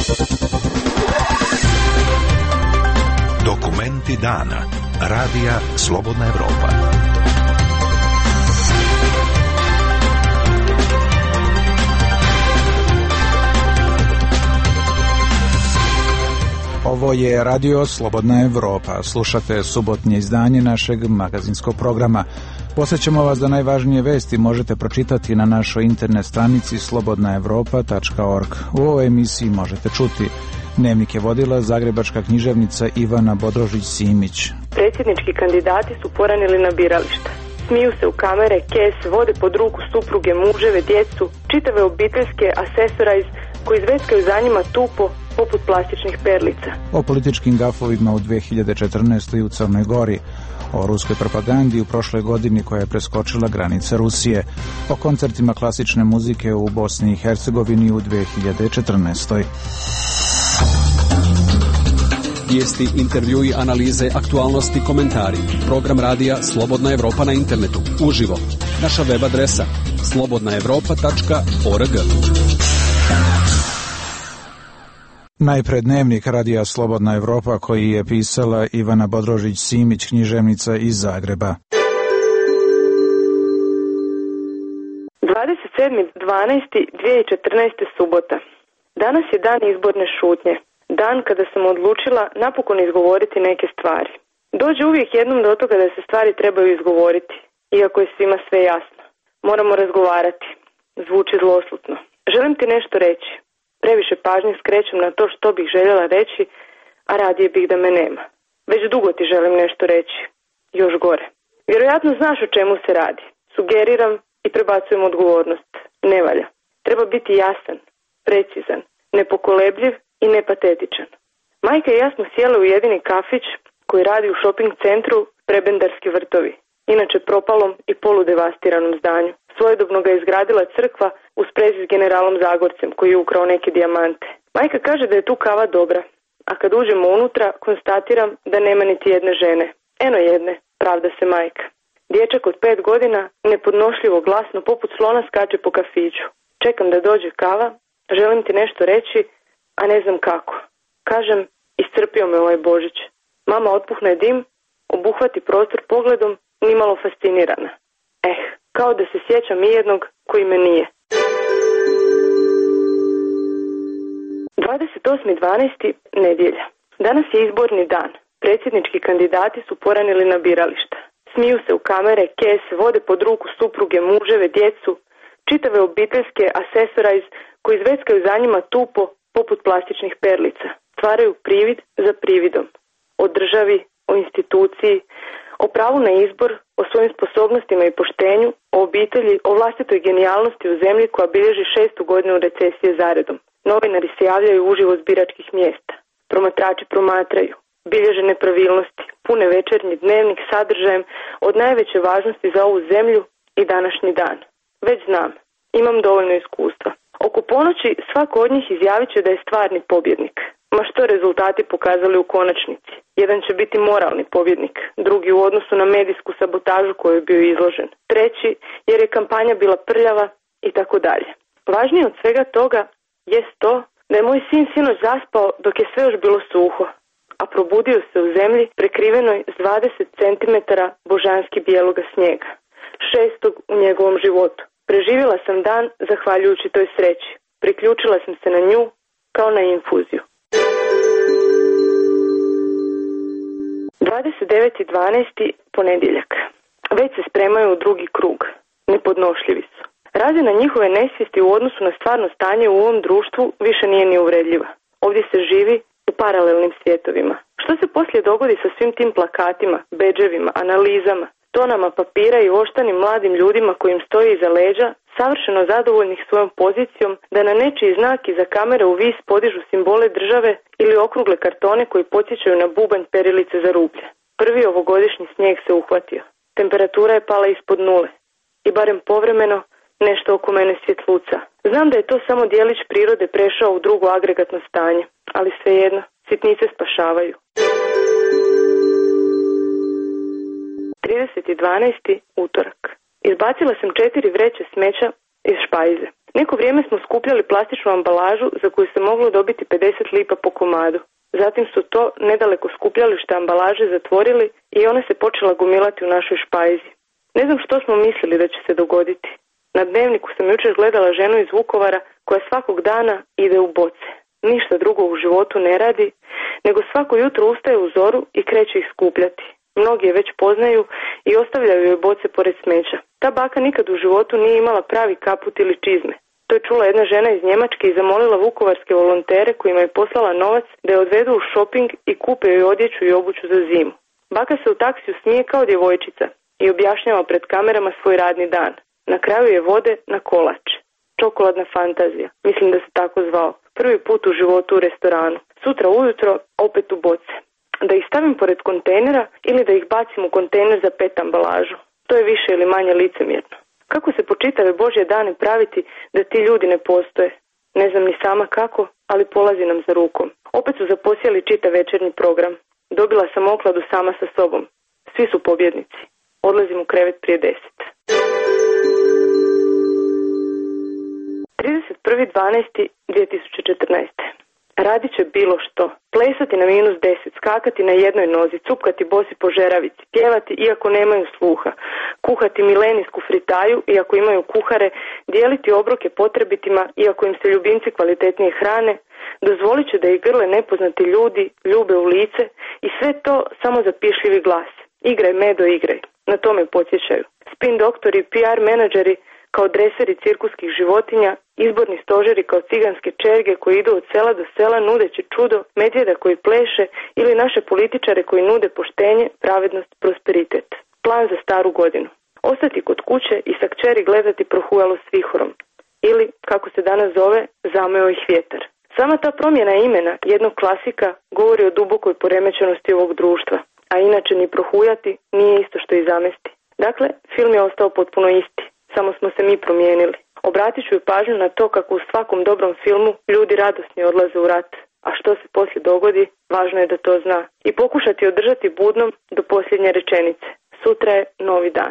Dokumenti dana. Radija Slobodna Evropa. Ovo je Radio Slobodna Evropa. Slušate subotnje izdanje našeg magazinskog programa. Posjećamo vas da najvažnije vesti možete pročitati na našoj internet stranici slobodnaevropa.org. U ovoj emisiji možete čuti: dnevnik je vodila zagrebačka književnica Ivana Bodrožić-Simić. Predsjednički kandidati su poranili na birališta. Smiju se u kamere, kese, vode pod ruku supruge, muževe, djecu, čitave obiteljske asesorajz koji zveckaju za njima tupo poput plastičnih perlica. O političkim gafovima u 2014. u Crnoj Gori, o ruskoj propagandi u prošloj godini koja je preskočila granice Rusije, o koncertima klasične muzike u Bosni i Hercegovini u 2014. Vijesti, intervjui, analize, aktualnosti, komentari. Program radija Slobodna Evropa na internetu. Uživo. Naša web adresa slobodnaevropa.org. Najpred dnevnik radija Slobodna Evropa koji je pisala Ivana Bodrožić-Simić, književnica iz Zagreba. 27.12.2014. subota. Danas je dan izborne šutnje. Dan kada sam odlučila napokon izgovoriti neke stvari. Dođe uvijek jednom do toga da se stvari trebaju izgovoriti, iako je svima sve jasno. Moramo razgovarati. Zvuči zloslutno. Želim ti nešto reći. Previše pažnje skrećem na to što bih željela reći, a radije bih da me nema. Već dugo ti želim nešto reći. Još gore. Vjerojatno znaš o čemu se radi. Sugeriram i prebacujem odgovornost. Ne valja. Treba biti jasan, precizan, nepokolebljiv i nepatetičan. Majka i ja smo sjeli u jedini kafić koji radi u shopping centru Prebendarski vrtovi, inače propalom i poludevastiranom zdanju. Svojedobno ga je izgradila crkva u sprezi s generalom Zagorcem koji je ukrao neke dijamante. Majka kaže da je tu kava dobra, a kad uđemo unutra konstatiram da nema niti jedne žene. Eno jedne, pravda se majka. Dječak od 5 godina nepodnošljivo glasno poput slona skače po kafiću. Čekam da dođe kava, želim ti nešto reći, a ne znam kako. Kažem, iscrpio me ovaj Božić. Mama otpuhne dim, obuhvati prostor pogledom, nimalo fascinirana. Kao da se sjećam i jednog koji me nije. 28.12. nedjelja. Danas je izborni dan. Predsjednički kandidati su poranili na birališta. Smiju se u kamere, kese, vode pod ruku supruge, muževe, djecu, čitave obiteljske asesorajz koji zveckaju za njima tupo poput plastičnih perlica. Stvaraju privid za prividom. O državi, o instituciji, o pravu na izbor, o svojim sposobnostima i poštenju, o obitelji, o vlastitoj genijalnosti u zemlji koja bilježi 6. godinu recesije zaredom. Novinari se javljaju uživo s biračkih mjesta. Promatrači promatraju. Bilježe nepravilnosti, pune večernji dnevnik sadržajem od najveće važnosti za ovu zemlju i današnji dan. Već znam, imam dovoljno iskustva. Oko ponoći svako od njih izjavit će da je stvarni pobjednik. Ma što rezultati pokazali u konačnici? Jedan će biti moralni pobjednik, drugi u odnosu na medijsku sabotažu koju je bio izložen, treći jer je kampanja bila prljava i tako dalje. Važnije od svega toga jest to da je moj sin sinoć zaspao dok je sve još bilo suho, a probudio se u zemlji prekrivenoj s 20 cm božanski bijeloga snijega, 6. u njegovom životu. Preživjela sam dan zahvaljujući toj sreći. Priključila sam se na nju kao na infuziju. 29.12. ponedjeljak. Već se spremaju u drugi krug. Nepodnošljivi su. Razina njihove nesvijesti u odnosu na stvarno stanje u ovom društvu više nije ni uvredljiva. Ovdje se živi u paralelnim svjetovima. Što se poslije dogodi sa svim tim plakatima, bedževima, analizama, tonama papira i oštanim mladim ljudima kojim stoji iza leđa, savršeno zadovoljnih svojom pozicijom da na nečiji znak iza kamere u vis podižu simbole države ili okrugle kartone koji podsjećaju na bubanj perilice za rublje. Prvi ovogodišnji snijeg se uhvatio. Temperatura je pala ispod nule i barem povremeno nešto oko mene svjetluca. Znam da je to samo dijelić prirode prešao u drugo agregatno stanje, ali svejedno, sitnice spašavaju. 30.12. utorak. Izbacila sam 4 vreće smeća iz špajze. Neko vrijeme smo skupljali plastičnu ambalažu za koju se moglo dobiti 50 lipa po komadu. Zatim su to nedaleko skupljalište ambalaže zatvorili i ona se počela gomilati u našoj špajzi. Ne znam što smo mislili da će se dogoditi. Na Dnevniku sam jučer gledala ženu iz Vukovara koja svakog dana ide u boce. Ništa drugo u životu ne radi, nego svako jutro ustaje u zoru i kreće ih skupljati. Mnogi je već poznaju i ostavljaju joj boce pored smeća. Ta baka nikad u životu nije imala pravi kaput ili čizme. To je čula jedna žena iz Njemačke i zamolila vukovarske volontere kojima je poslala novac da je odvedu u šoping i kupe joj odjeću i obuću za zimu. Baka se u taksiju smije kao djevojčica i objašnjava pred kamerama svoj radni dan. Na kraju je vode na kolač. Čokoladna fantazija, mislim da se tako zvao. Prvi put u životu u restoranu. Sutra ujutro opet u boce. Da ih stavim pored kontejnera ili da ih bacim u kontejner za PET ambalažu. To je više ili manje licemjerno. Kako se po čitave Božje dane praviti da ti ljudi ne postoje? Ne znam ni sama kako, ali polazi nam za rukom. Opet su zaposjeli čitav večernji program. Dobila sam okladu sama sa sobom. Svi su pobjednici. Odlazim u krevet prije 10. 31.12.2014. Radit će bilo što. Plesati na -10, skakati na jednoj nozi, cupkati bosi po žeravici, pjevati iako nemaju sluha, kuhati milenijsku fritaju iako imaju kuhare, dijeliti obroke potrebitima iako im se ljubimci kvalitetnije hrane, dozvolit će da ih grle nepoznati ljudi, ljube u lice i sve to samo za pišljivi glas. Igraj medo, igraj. Na to me podsjećaju. Spin doktori, PR menadžeri kao dreseri cirkuskih životinja, izborni stožeri kao ciganske čerge koji idu od sela do sela nudeći čudo, medvjeda koji pleše ili naše političare koji nude poštenje, pravednost, prosperitet. Plan za staru godinu. Ostati kod kuće i sa kćeri gledati prohujalo s vihorom. Ili, kako se danas zove, zameo ih vjetar. Sama ta promjena imena jednog klasika govori o dubokoj poremećenosti ovog društva, a inače ni prohujati nije isto što i zamesti. Dakle, film je ostao potpuno isti. Samo smo se mi promijenili. Obratit ću pažnju na to kako u svakom dobrom filmu ljudi radosni odlaze u rat, a što se poslije dogodi, važno je da to zna. I pokušati održati budnom do posljednje rečenice. Sutra je novi dan.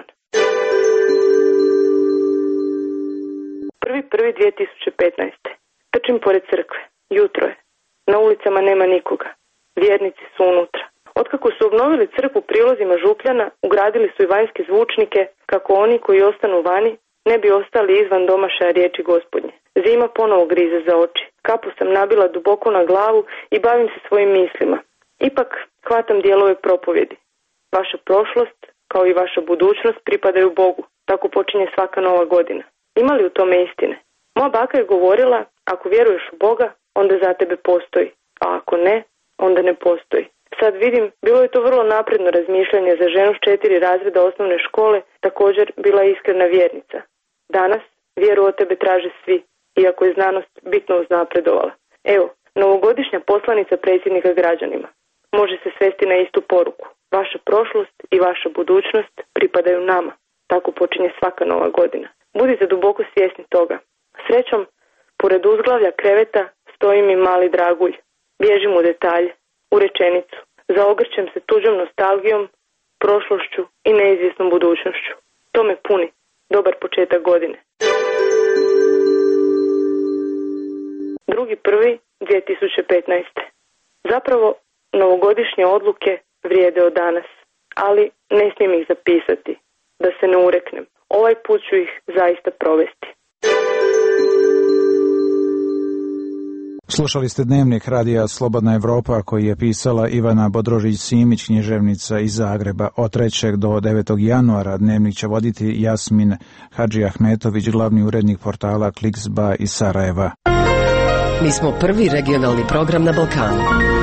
1.1.2015. Trčim pored crkve. Jutro je. Na ulicama nema nikoga. Vjernici su unutra. Otkako su obnovili crkvu prilozima župljana, ugradili su i vanjske zvučnike kako oni koji ostanu vani ne bi ostali izvan domašaja riječi Gospodnje. Zima ponovo grize za oči. Kapu sam nabila duboko na glavu i bavim se svojim mislima. Ipak hvatam dijelove propovjedi. Vaša prošlost, kao i vaša budućnost, pripadaju Bogu. Tako počinje svaka nova godina. Ima li u tome istine? Moja baka je govorila, ako vjeruješ u Boga, onda za tebe postoji, a ako ne, onda ne postoji. Sad vidim, bilo je to vrlo napredno razmišljanje za ženu s 4 razreda osnovne škole, također bila je iskrena vjernica. Danas vjeru od tebe traže svi, iako je znanost bitno uznapredovala. Evo, novogodišnja poslanica predsjednika građanima. Može se svesti na istu poruku. Vaša prošlost i vaša budućnost pripadaju nama. Tako počinje svaka nova godina. Budite duboko svjesni toga. Srećom, pored uzglavlja kreveta stoji mi mali dragulj. Bježim u detalje, u rečenicu. Zaogrćem se tuđom nostalgijom, prošlošću i neizvjesnom budućnošću. To me puni. Dobar početak godine. 2.1.2015. Zapravo, novogodišnje odluke vrijede od danas, ali ne smijem ih zapisati, da se ne ureknem. Ovaj put ću ih zaista provesti. Slušali ste Dnevnik radija Slobodna Evropa koji je pisala Ivana Bodrožić-Simić, književnica iz Zagreba. Od 3. do 9. januara Dnevnik će voditi Jasmin Hadžiahmetović, glavni urednik portala Kliksba iz Sarajeva. Mi smo prvi regionalni program na Balkanu.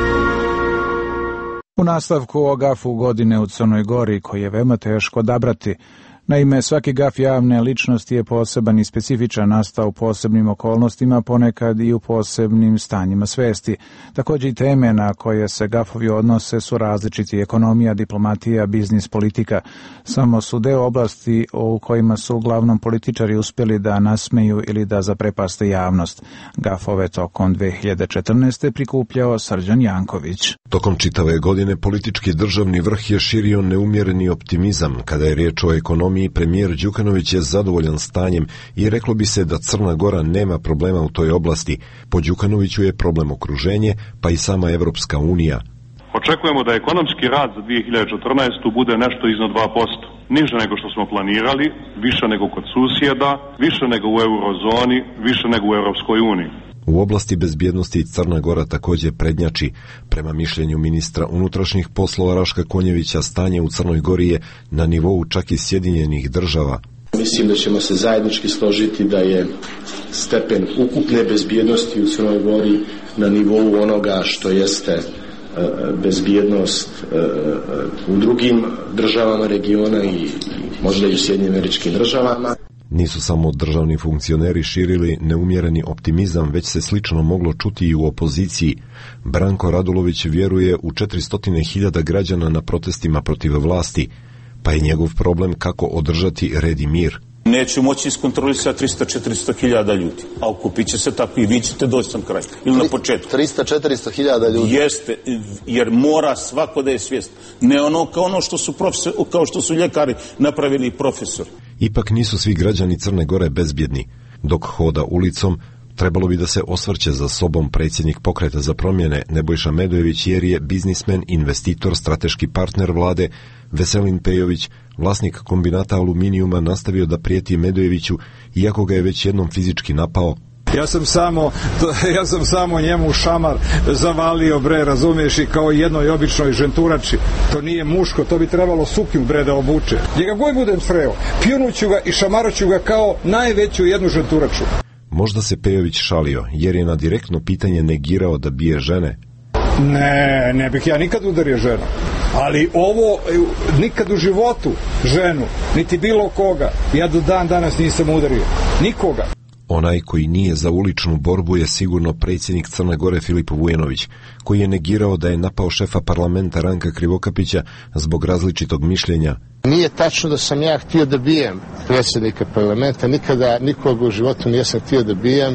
U nastavku o gafu godine u Crnoj Gori koji je veoma teško odabrati. Naime, svaki gaf javne ličnosti je poseban i specifičan, nastao u posebnim okolnostima, ponekad i u posebnim stanjima svesti. Također i teme na koje se gafovi odnose su različiti: ekonomija, diplomatija, biznis, politika. Samo su deo oblasti u kojima su uglavnom političari uspjeli da nasmeju ili da zaprepaste javnost. Gafove tokom 2014. prikupljao Srđan Janković. Tokom čitave godine politički državni vrh je širio neumjereni optimizam. Kada je riječ o ekonomiji, premijer Đukanović je zadovoljan stanjem i reklo bi se da Crna Gora nema problema u toj oblasti. Po Đukanoviću je problem okruženje, pa i sama Evropska unija. Očekujemo da ekonomski rast za 2014. bude nešto iznad 2%. Niže nego što smo planirali, više nego kod susjeda, više nego u eurozoni, više nego u Europskoj uniji. U oblasti bezbjednosti Crna Gora također prednjači. Prema mišljenju ministra unutrašnjih poslova Raška Konjevića, stanje u Crnoj Gori je na nivou čak i Sjedinjenih Država. Mislim da ćemo se zajednički složiti da je stepen ukupne bezbjednosti u Crnoj Gori na nivou onoga što jeste bezbjednost u drugim državama regiona i možda i u Sjedinjenim Američkim Državama. Nisu samo državni funkcioneri širili neumjereni optimizam, već se slično moglo čuti i u opoziciji. Branko Radulović vjeruje u 400.000 građana na protestima protiv vlasti, pa je njegov problem kako održati red i mir. Neće moći iskontrolisati 300-400.000 ljudi, a okupit će se tako i vi ćete doći sam kraj. Ili na početku. 300-400.000 ljudi? Jeste, jer mora svako da je svijest. Ne ono kao što su ljekari napravili profesori. Ipak nisu svi građani Crne Gore bezbjedni. Dok hoda ulicom, trebalo bi da se osvrće za sobom predsjednik Pokreta za promjene Nebojša Medojević, jer je biznismen, investitor, strateški partner vlade. Veselin Pejović, vlasnik kombinata aluminijuma, nastavio da prijeti Medojeviću, iako ga je već jednom fizički napao. Ja sam samo njemu šamar zavalio, bre, razumiješ, i kao jednoj običnoj ženturači. To nije muško, to bi trebalo suknju, bre, da obuče. Njega goj budem sreo, pljunuću ga i šamaroću ga kao najveću jednu ženturaču. Možda se Pejović šalio, jer je na direktno pitanje negirao da bije žene. Ne bih ja nikad udario ženu. Ali ovo, nikad u životu ženu, niti bilo koga, ja do dan danas nisam udario. Nikoga. Onaj koji nije za uličnu borbu je sigurno predsjednik Crne Gore Filip Vujanović, koji je negirao da je napao šefa parlamenta Ranka Krivokapića zbog različitog mišljenja. Nije tačno da sam ja htio da bijem predsjednika parlamenta, nikada nikoga u životu nisam htio da bijem,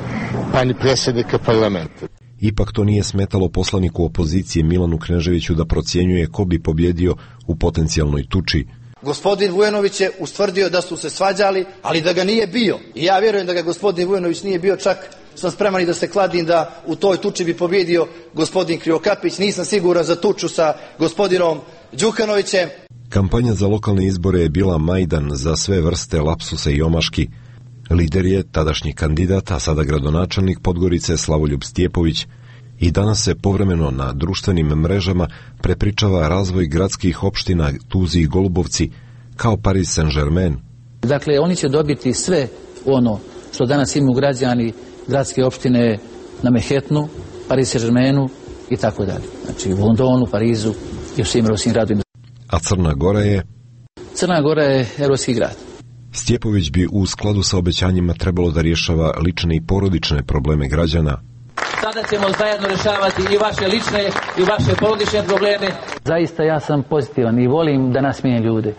pa ni predsjednika parlamenta. Ipak to nije smetalo poslaniku opozicije Milanu Kneževiću da procjenjuje ko bi pobjedio u potencijalnoj tuči. Gospodin Vujanović je ustvrdio da su se svađali, ali da ga nije bio. I ja vjerujem da ga gospodin Vujanović nije bio, čak sam spreman i da se kladim da u toj tuči bi pobjedio gospodin Krivokapić. Nisam siguran za tuču sa gospodinom Đukanovićem. Kampanja za lokalne izbore je bila majdan za sve vrste lapsusa i omaški. Lider je tadašnji kandidat, a sada gradonačelnik Podgorice Slavoljub Stjepović. I danas se povremeno na društvenim mrežama prepričava razvoj gradskih opština Tuzi i Golubovci kao Paris Saint-Germain. Dakle, oni će dobiti sve ono što danas imaju građani gradske opštine na Manhattanu, Paris Saint-Germainu i tako dalje. Znači u Londonu, Parizu i u svim europskim gradovima. A Crna Gora je? Crna Gora je europski grad. Stjepović bi u skladu sa obećanjima trebalo da rješava lične i porodične probleme građana. Sada ćemo zajedno rješavati i vaše lične i vaše porodične probleme. Zaista ja sam pozitivan i volim da nasmijem ljude,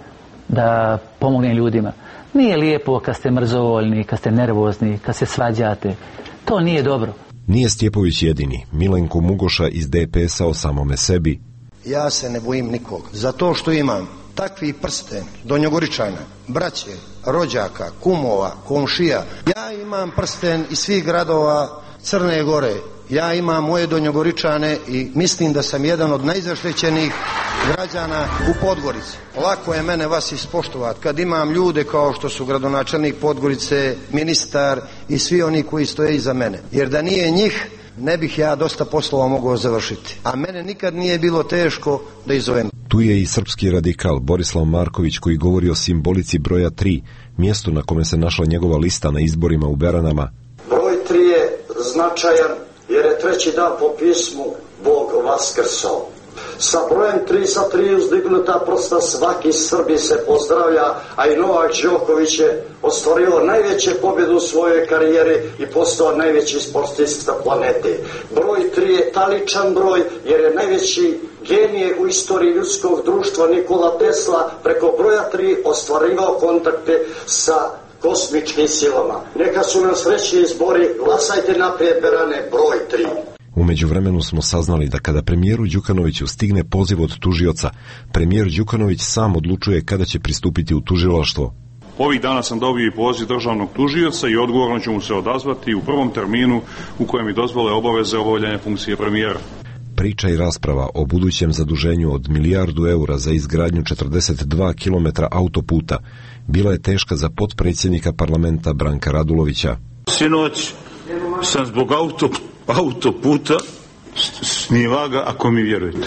da pomognem ljudima. Nije lijepo kad ste mrzovoljni, kad ste nervozni, kad se svađate. To nije dobro. Nije Stjepović jedini. Milenko Mugoša iz DPS-a o samome sebi. Ja se ne bojim nikog. Zato što imam takvi prsten, Donjogoričana, braće, rođaka, kumova, komšija. Ja imam prsten iz svih gradova Crne Gore. Ja imam moje Donjogoričane i mislim da sam jedan od najzaštećenijih građana u Podgorici. Lako je mene vas ispoštovati kad imam ljude kao što su gradonačelnik Podgorice, ministar i svi oni koji stoje iza mene. Jer da nije njih, ne bih ja dosta poslova mogao završiti. A mene nikad nije bilo teško da izovem. Tu je i srpski radikal Borislav Marković koji govori o simbolici broja 3, mjestu na kome se našla njegova lista na izborima u Beranama. Broj 3 je značajan jer je treći dan po pismu Bog vaskrsao. Sa brojem 3 sa 3 uzdignuta prsta svaki Srbi se pozdravlja, a i Novak Đoković je ostvario najveće pobjede u svojoj karijeri i postao najveći sportista planete. Broj 3 je taličan broj jer je najveći genije u istoriji ljudskog društva Nikola Tesla preko broja 3 ostvarivao kontakte sa kosmičkim silama. Neka su nam srećni izbori, glasajte naprijed Berane, broj 3. U međuvremenu smo saznali da kada premijeru Đukanoviću stigne poziv od tužioca, premijer Đukanović sam odlučuje kada će pristupiti u tužilaštvo. Ovih dana sam dobio i poziv državnog tužioca i odgovorno ću mu se odazvati u prvom terminu u kojem mi dozvole obaveze obavljanja funkcije premijera. Priča i rasprava o budućem zaduženju od €1.000.000 € za izgradnju 42 km autoputa bila je teška za potpredsjednika parlamenta Branka Radulovića. Sinoć sam zbog autoputa snijeva ga, ako mi vjerujete.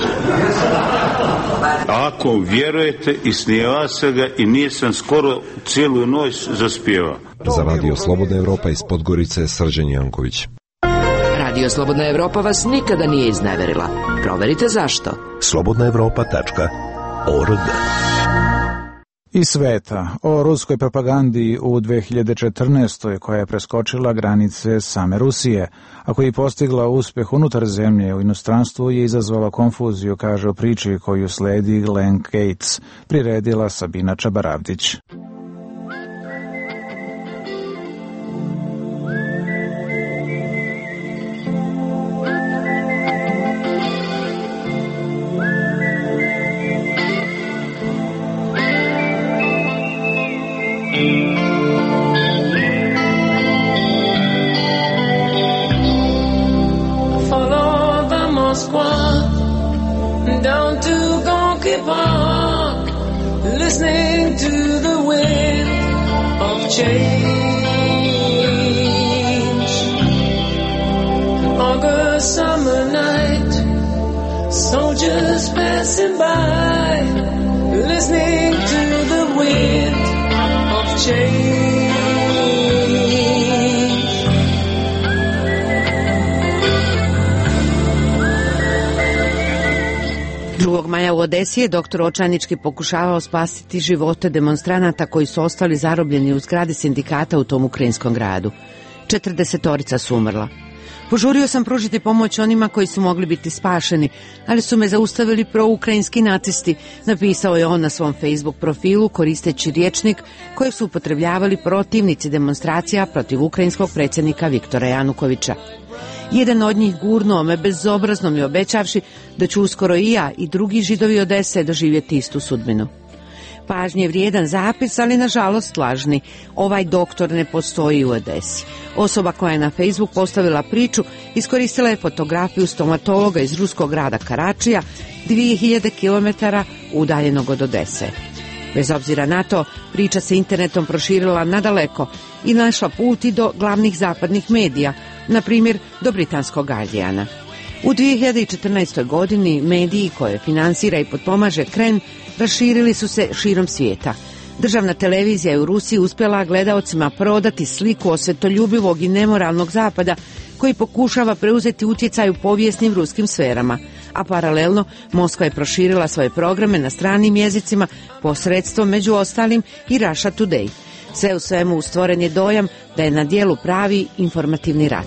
Ako vjerujete, i snijeva se ga i nisam skoro cijelu noć zaspjeva. Za Radio Slobodna Evropa iz Podgorice, Srđan Janković. Radio Slobodna Evropa vas nikada nije izneverila. Proverite zašto. slobodnaevropa.org. Iz sveta o ruskoj propagandi u 2014. koja je preskočila granice same Rusije, a koja je postigla uspjeh unutar zemlje u inostranstvu je izazvala konfuziju, kaže u priči koju sledi Glenn Gates, priredila Sabina Čabaravdić. Down to Gonky Park, listening to the wind of change. August summer night, soldiers passing by, listening to the wind of change. 2. maja u Odesi je doktor očajnički pokušavao spasiti živote demonstranata koji su ostali zarobljeni u zgradi sindikata u tom ukrajinskom gradu. 40 su umrla. Požurio sam pružiti pomoć onima koji su mogli biti spašeni, ali su me zaustavili proukrajinski nacisti, napisao je on na svom Facebook profilu koristeći rječnik kojeg su upotrebljavali protivnici demonstracija protiv ukrajinskog predsjednika Viktora Janukovića. Jedan od njih gurnuo me bezobrazno mi obećavši da ću uskoro i ja i drugi Židovi Odese doživjeti istu sudbinu. Pažnje vrijedan zapis, ali nažalost lažni. Ovaj doktor ne postoji u Odesi. Osoba koja je na Facebook postavila priču iskoristila je fotografiju stomatologa iz ruskog grada Karačija, 2000 km udaljenog od Odese. Bez obzira na to, priča se internetom proširila nadaleko i našla put i do glavnih zapadnih medija, na primjer do britanskog Guardiana. U 2014. godini mediji koje finansira i potpomaže Kreml raširili su se širom svijeta. Državna televizija je u Rusiji uspjela gledaocima prodati sliku osvetoljubivog i nemoralnog zapada koji pokušava preuzeti utjecaj u povijesnim ruskim sferama, a paralelno Moskva je proširila svoje programe na stranim jezicima posredstvom među ostalim i Russia Today. Sve u svemu stvoren je dojam da je na dijelu pravi informativni rat.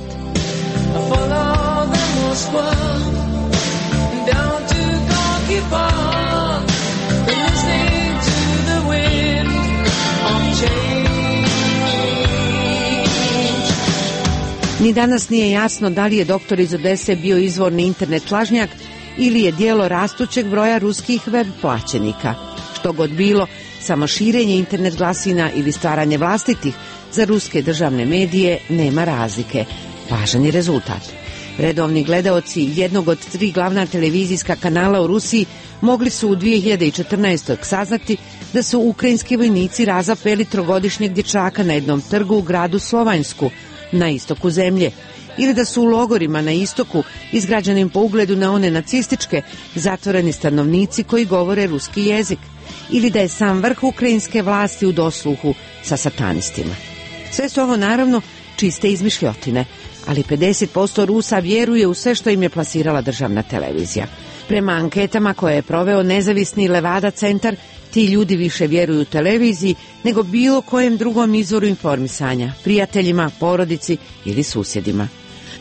Ni danas nije jasno da li je doktor iz Odese bio izvorni internet lažnjak ili je djelo rastućeg broja ruskih web plaćenika. Što god bilo, samo širenje internet glasina ili stvaranje vlastitih za ruske državne medije nema razlike. Važan je rezultat. Redovni gledaoci jednog od 3 glavna televizijska kanala u Rusiji mogli su u 2014. saznati da su ukrajinski vojnici razapeli 3-godišnjeg dječaka na jednom trgu u gradu Slovanjsku, na istoku zemlje, ili da su u logorima na istoku, izgrađenim po ugledu na one nacističke, zatvoreni stanovnici koji govore ruski jezik, ili da je sam vrh ukrajinske vlasti u dosluhu sa satanistima. Sve su ovo naravno čiste izmišljotine, ali 50% Rusa vjeruje u sve što im je plasirala državna televizija. Prema anketama koje je proveo nezavisni Levada centar, ti ljudi više vjeruju televiziji nego bilo kojem drugom izvoru informisanja, prijateljima, porodici ili susjedima.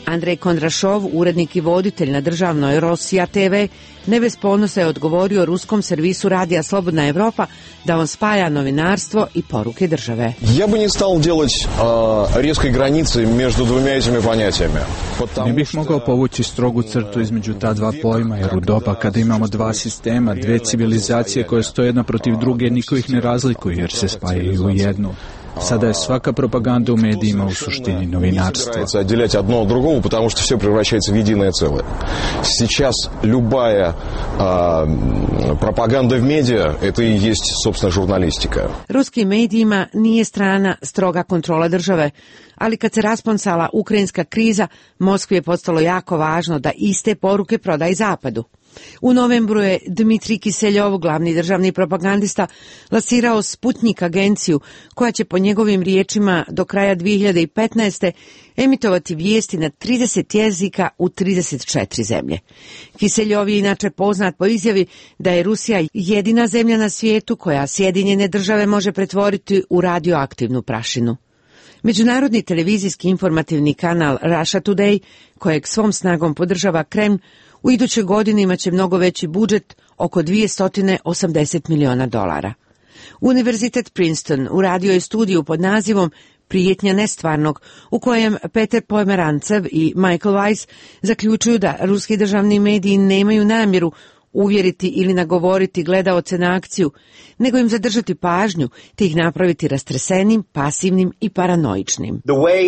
Andrej Kondrašov, urednik i voditelj na državnoj Rosija TV, ne bez ponosa je odgovorio ruskom servisu radija Slobodna Evropa da on spaja novinarstvo i poruke države. Ja bi ne stal делать резкой границы между двумя этими понятиями. Ne bih mogao povući strogu crtu između ta dva pojma, jer u doba kada imamo dva sistema, dve civilizacije koje stoje jedna protiv druge, niko ih ne razlikuje jer se spajaju u jednu. Sada je svaka propaganda u medijima u suštini novinarstvo. Отделять одно от другого, потому что все превращается в единое целое. Сейчас любая пропаганда в медиа – это и есть, собственно, журналистика. Ruskim medijima nije strana stroga kontrola države, ali kad se rasponsala ukrajinska kriza, Moskvi je postalo jako važno da iste poruke proda i Zapadu. U novembru je Dmitrij Kiseljov, glavni državni propagandista, lansirao Sputnik agenciju, koja će po njegovim riječima do kraja 2015. emitovati vijesti na 30 jezika u 34 zemlje. Kiseljov je inače poznat po izjavi da je Rusija jedina zemlja na svijetu koja Sjedinjene države može pretvoriti u radioaktivnu prašinu. Međunarodni televizijski informativni kanal Russia Today, kojeg svom snagom podržava Kremlj, u idućoj godini imaće mnogo veći budžet, oko $280 miliona. Univerzitet Princeton uradio je studiju pod nazivom Prijetnja nestvarnog, u kojem Peter Pomerancev i Michael Weiss zaključuju da ruski državni mediji nemaju namjeru uvjeriti ili nagovoriti gledaoce na akciju, nego im zadržati pažnju te ih napraviti rastresenim, pasivnim i paranoičnim.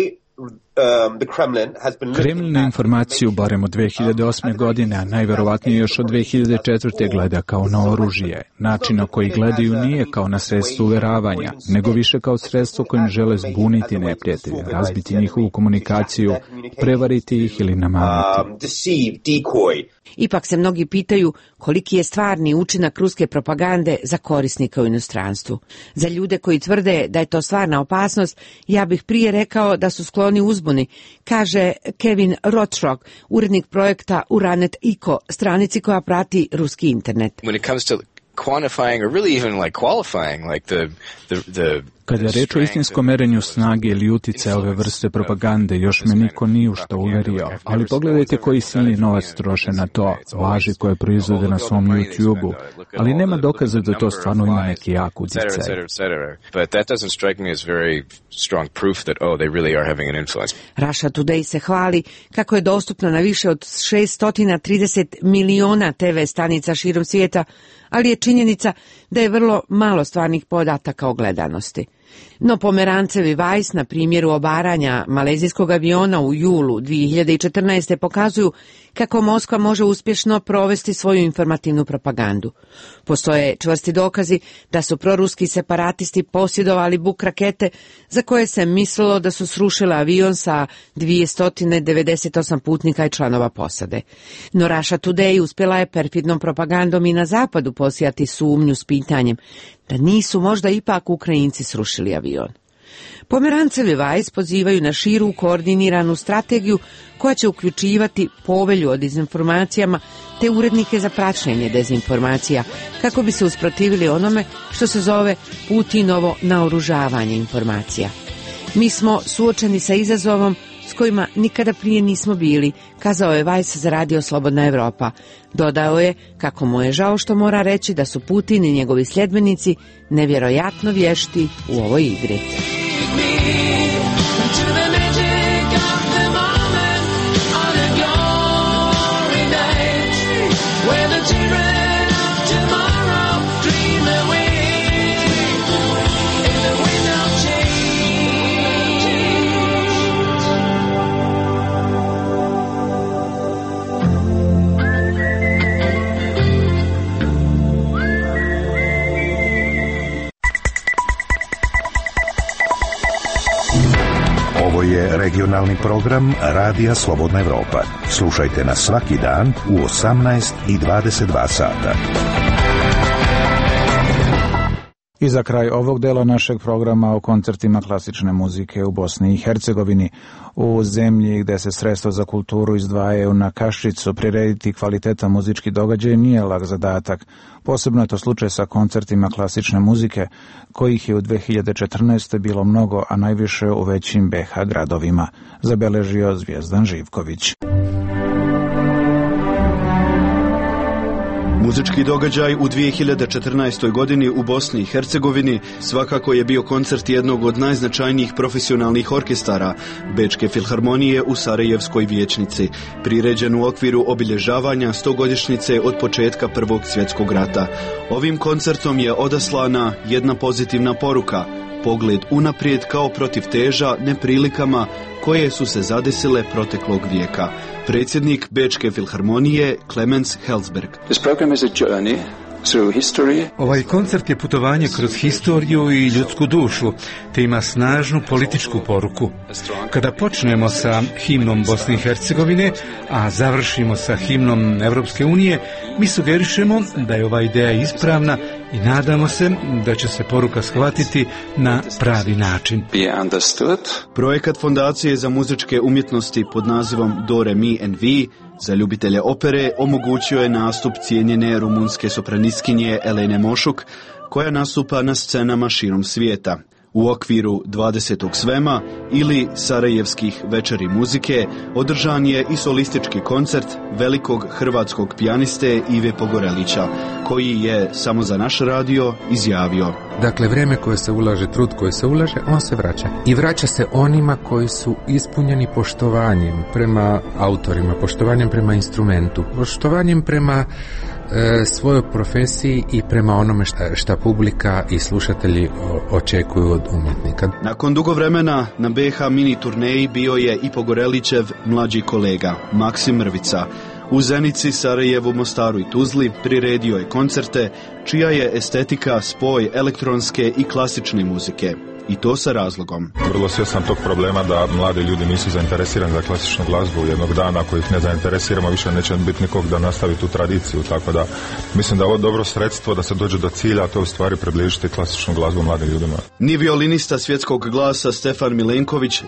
Kremlj na informaciju barem od 2008. godine, a najverovatnije još od 2004. gleda kao na oružje. Način na koji gledaju nije kao na sredstvo uveravanja, nego više kao sredstvo kojim žele zbuniti neprijatelje, razbiti njihovu komunikaciju, prevariti ih ili namamiti. Ipak se mnogi pitaju koliki je stvarni učinak ruske propagande za korisnika u inostranstvu. Za ljude koji tvrde da je to stvarna opasnost, ja bih prije rekao da su skloni uzbuni, kaže Kevin Rothrock, urednik projekta Uranet Iko, stranici koja prati ruski internet. Quantifying or really even like qualifying like the Kada je reč o istinskom merenju snage ili uticaja ove vrste propagande, još me niko nije u što uverio. Ali pogledajte koji silni novac troše na to, laži koje proizvode na svom YouTube-u, ali nema dokaza da to stvarno ima neki jak uticaj. But that doesn't strike me as very strong proof that they really are having an influence. Russia Today se hvali kako je dostupna na više od 630 miliona TV stanica širom svijeta, ali je činjenica da je vrlo malo stvarnih podataka o gledanosti. No Pomerancev i Weiss na primjeru obaranja malezijskog aviona u julu 2014. pokazuju kako Moskva može uspješno provesti svoju informativnu propagandu. Postoje čvrsti dokazi da su proruski separatisti posjedovali Buk rakete za koje se mislilo da su srušile avion sa 298 putnika i članova posade. No Russia Today uspjela je perfidnom propagandom i na zapadu posijati sumnju s pitanjem da nisu možda ipak Ukrajinci srušili avion. Pomerancev i Weiss pozivaju na širu koordiniranu strategiju koja će uključivati povelju o dezinformacijama te urednike za praćenje dezinformacija kako bi se usprotivili onome što se zove Putinovo naoružavanje informacija. Mi smo suočeni sa izazovom s kojima nikada prije nismo bili, kazao je Weiss za radio Slobodna Evropa. Dodao je kako mu je žao što mora reći da su Putin i njegovi sljedbenici nevjerojatno vješti u ovoj igri. Ovo je regionalni program Radija Slobodna Evropa. Slušajte nas svaki dan u 18 i 22 sata. I za kraj ovog dela našeg programa o koncertima klasične muzike u Bosni i Hercegovini, u zemlji gde se sredstva za kulturu izdvajaju na kaščicu, prirediti kvalitetan muzički događaj nije lak zadatak. Posebno je to slučaj sa koncertima klasične muzike, kojih je u 2014. bilo mnogo, a najviše u većim BiH gradovima, zabeležio Zvijezdan Živković. Muzički događaj u 2014. godini u Bosni i Hercegovini svakako je bio koncert jednog od najznačajnijih profesionalnih orkestara, Bečke filharmonije u Sarajevskoj vijećnici, priređen u okviru obilježavanja 100-godišnjice od početka Prvog svjetskog rata. Ovim koncertom je odaslana jedna pozitivna poruka, pogled unaprijed kao protiv teža neprilikama koje su se zadesile proteklog vijeka. Predsjednik Bečke filharmonije Clemens Helsberg. Ovaj koncert je putovanje kroz historiju i ljudsku dušu, te ima snažnu političku poruku. Kada počnemo sa himnom Bosne i Hercegovine, a završimo sa himnom Evropske unije, mi sugerišemo da je ova ideja ispravna i nadamo se da će se poruka shvatiti na pravi način. Projekat Fondacije za muzičke umjetnosti pod nazivom Do Re Mi and Vi za ljubitelje opere omogućio je nastup cijenjene rumunske sopraniskinje Elene Mošuk, koja nastupa na scenama širom svijeta. U okviru 20. svema ili Sarajevskih večeri muzike održan je i solistički koncert velikog hrvatskog pijaniste Ive Pogorelića, koji je samo za naš radio izjavio: Dakle, vrijeme koje se ulaže, trud koji se ulaže, on se vraća. I vraća se onima koji su ispunjeni poštovanjem prema autorima, poštovanjem prema instrumentu, poštovanjem prema svojoj profesiji i prema onome šta publika i slušatelji očekuju od umjetnika. Nakon dugo vremena na BiH mini turneji bio je i Pogorelićev mlađi kolega Maksim Mrvica. U Zenici, Sarajevu, Mostaru i Tuzli priredio je koncerte čija je estetika spoj elektronske i klasične muzike. I to sa razlogom. Vrlo svjestan tog problema da mladi ljudi nisu zainteresirani za klasičnu glazbu. Jednog dana ako ih ne zainteresiramo više neće biti nikog da nastavi tu tradiciju. Tako da mislim da je ovo dobro sredstvo da se dođe do cilja, a to je u stvari približiti klasičnu glazbu mladim ljudima. Ni violinista svjetskog glasa Stefan Milenković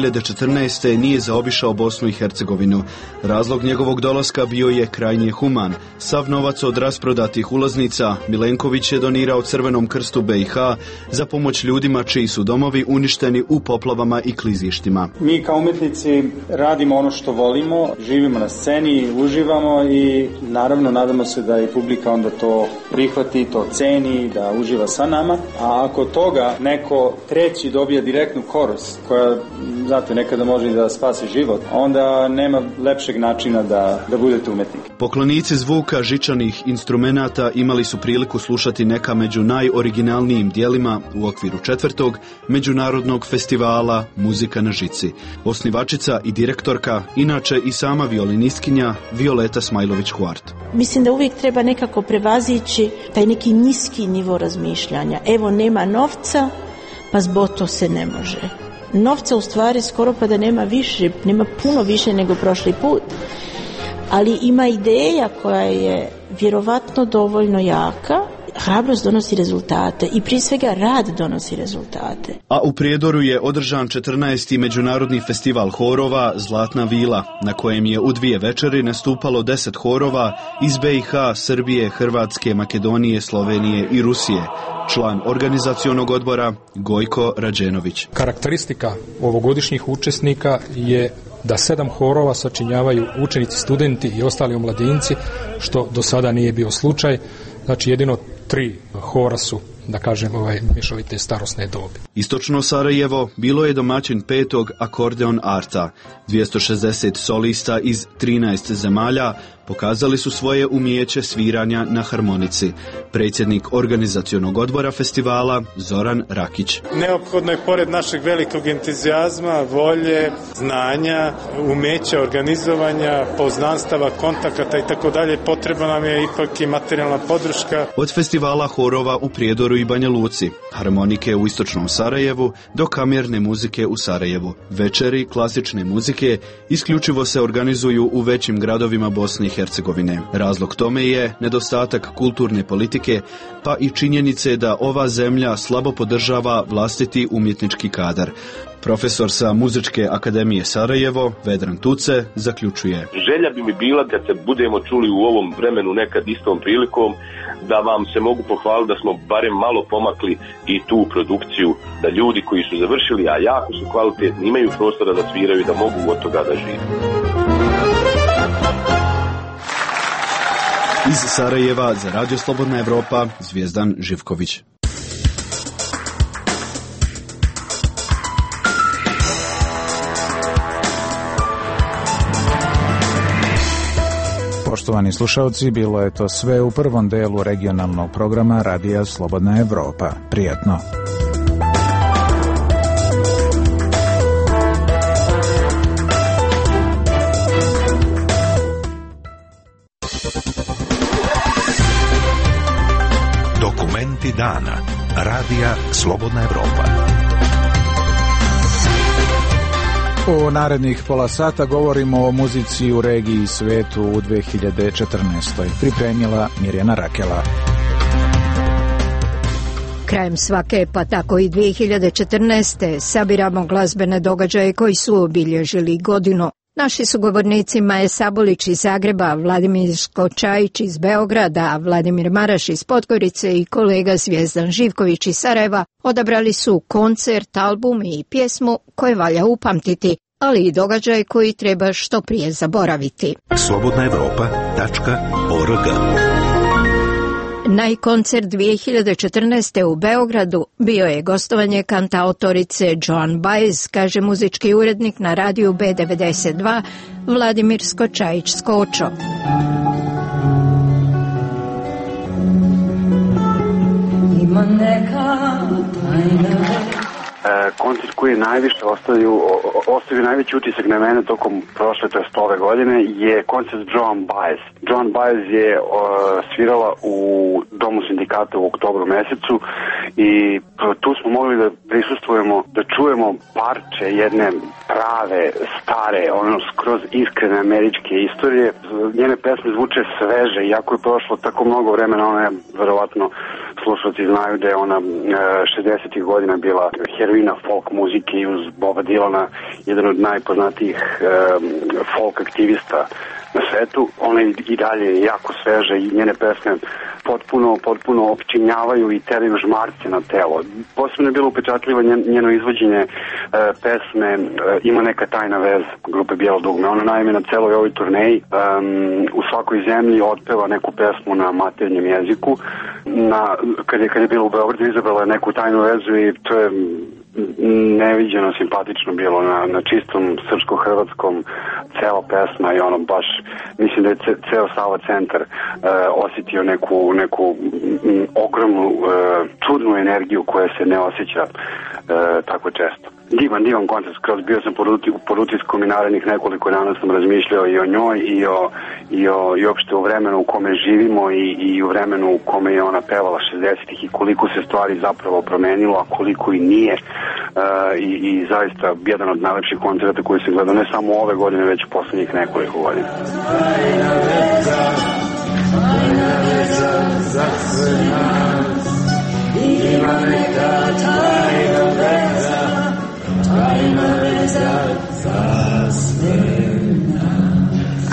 2014. nije zaobišao Bosnu i Hercegovinu. Razlog njegovog dolaska bio je krajnje human. Sav novac od rasprodatih ulaznica Milenković je donirao Crvenom krstu BiH za pomoć ljudima čiji su domovi uništeni u poplavama i klizištima. Mi kao umjetnici radimo ono što volimo, živimo na sceni, uživamo i naravno nadamo se da i publika onda to prihvati, to ceni, da uživa sa nama. A ako toga neko treći dobija direktnu korist, koja, znate, nekada može i da spasi život, onda nema lepšeg načina da budete umjetnik. Poklonici zvuka žičanih instrumenata imali su priliku slušati neka među najoriginalnijim dijelima u okviru 4. Međunarodnog festivala Muzika na žici. Osnivačica i direktorka, inače i sama violinistkinja Violeta Smajlović-Huart. Mislim da uvijek treba nekako prevazići taj neki niski nivo razmišljanja. Evo, nema novca, pa zbog to se ne može. Novca u stvari skoro pa da nema više, nema puno više nego prošli put. Ali ima ideja koja je vjerovatno dovoljno jaka. Hrabrost donosi rezultate i prije svega rad donosi rezultate. A u Prijedoru je održan 14. Međunarodni festival horova Zlatna vila, na kojem je u 2 večeri nastupalo 10 horova iz BiH, Srbije, Hrvatske, Makedonije, Slovenije i Rusije. Član organizacionog odbora Gojko Rađenović. Karakteristika ovogodišnjih učesnika je da 7 horova sačinjavaju učenici, studenti i ostali omladinci, što do sada nije bio slučaj. Znači jedino 3 hora su, da kažem, mješovite starosne dobi. Istočno Sarajevo bilo je domaćin 5. akordeon arta. 260 solista iz 13 zemalja pokazali su svoje umijeće sviranja na harmonici. Predsjednik organizacionog odbora festivala Zoran Rakić. Neophodno je pored našeg velikog entuzijazma, volje, znanja, umeća, organizovanja, poznanstava, kontakata i tako dalje, potrebna nam je ipak i materijalna podrška. Od festivala horova u Prijedoru Zlatiboru i Banja Luci, harmonike u istočnom Sarajevu do kamerne muzike u Sarajevu. Večeri klasične muzike isključivo se organizuju u većim gradovima Bosne i Hercegovine. Razlog tome je nedostatak kulturne politike, pa i činjenice da ova zemlja slabo podržava vlastiti umjetnički kadar. Profesor sa Muzičke akademije Sarajevo, Vedran Tuce, zaključuje. Želja bi mi bila kad se budemo čuli u ovom vremenu nekad istom prilikom, da vam se mogu pohvaliti da smo barem malo pomakli i tu produkciju, da ljudi koji su završili, a jako su kvalitetni, imaju prostora da sviraju i da mogu od toga da žive. Iz Sarajeva za Radio Slobodna Evropa, Zvijezdan Živković. Poštovani slušalci, bilo je to sve u prvom delu regionalnog programa Radija Slobodna Evropa. Prijatno. Dokumenti dana. Radija Slobodna Evropa. U narednih pola sata govorimo o muzici u regiji i svetu u 2014. Pripremila Mirjana Rakela. Krajem svake, pa tako i 2014. sabiramo glazbene događaje koji su obilježili godinu. Naši sugovornici Maja Sabolić iz Zagreba, Vladimir Skočajić iz Beograda, Vladimir Maraš iz Podgorice i kolega Zvijezdan Živković iz Sarajeva odabrali su koncert, album i pjesmu koje valja upamtiti, ali i događaj koji treba što prije zaboraviti. slobodnaevropa.org. Najkoncert 2014. u Beogradu bio je gostovanje kantautorice Joan Baez, kaže muzički urednik na radiju B92 Vladimir Skočajić Skočo. Ima neka tajna. Koncert koji je najviše ostavio najveći utisak na mene tokom prošle, to jest ove godine, je koncert Joan Baez. Joan Baez je svirala u Domu sindikata u oktobru mesecu i tu smo mogli da prisustvujemo, da čujemo parče jedne prave, stare, skroz iskrene američke istorije. Njene pesme zvuče sveže, iako je prošlo tako mnogo vremena, ona je verovatno slušalci znaju da je ona 60. godina bila heroina folk muzike i uz Boba Dylana jedan od najpoznatijih folk aktivista na svetu. Ona i dalje jako sveže i njene pesme potpuno opčinjavaju i teraju žmarce na telo. Posebno je bilo upečatljivo njeno izvođenje pesme Ima neka tajna veza grupe Bijelo dugme. Ona naime na celoj ovoj turneji u svakoj zemlji otpeva neku pesmu na maternjem jeziku. Kad je bilo u Beogradu, izabrala je neku tajnu vezu i to je neviđeno simpatično bilo na čistom srpsko-hrvatskom cela pesma i baš mislim da je ceo Sava centar osjetio neku ogromnu čudnu energiju koja se ne osjeća tako često. Divan koncert, skroz bio sam pod utiskom i narednih nekoliko dana sam razmišljao i o njoj i uopšte u vremenu u kome živimo i u vremenu u kome je ona pevala 60-ih i koliko se stvari zapravo promenilo, a koliko i nije. I zaista jedan od najlepših koncerta koji sam gledao ne samo ove godine, već poslednjih nekoliko godina. Tajna veza za sve nas, ima neka tajna veza za sve nas.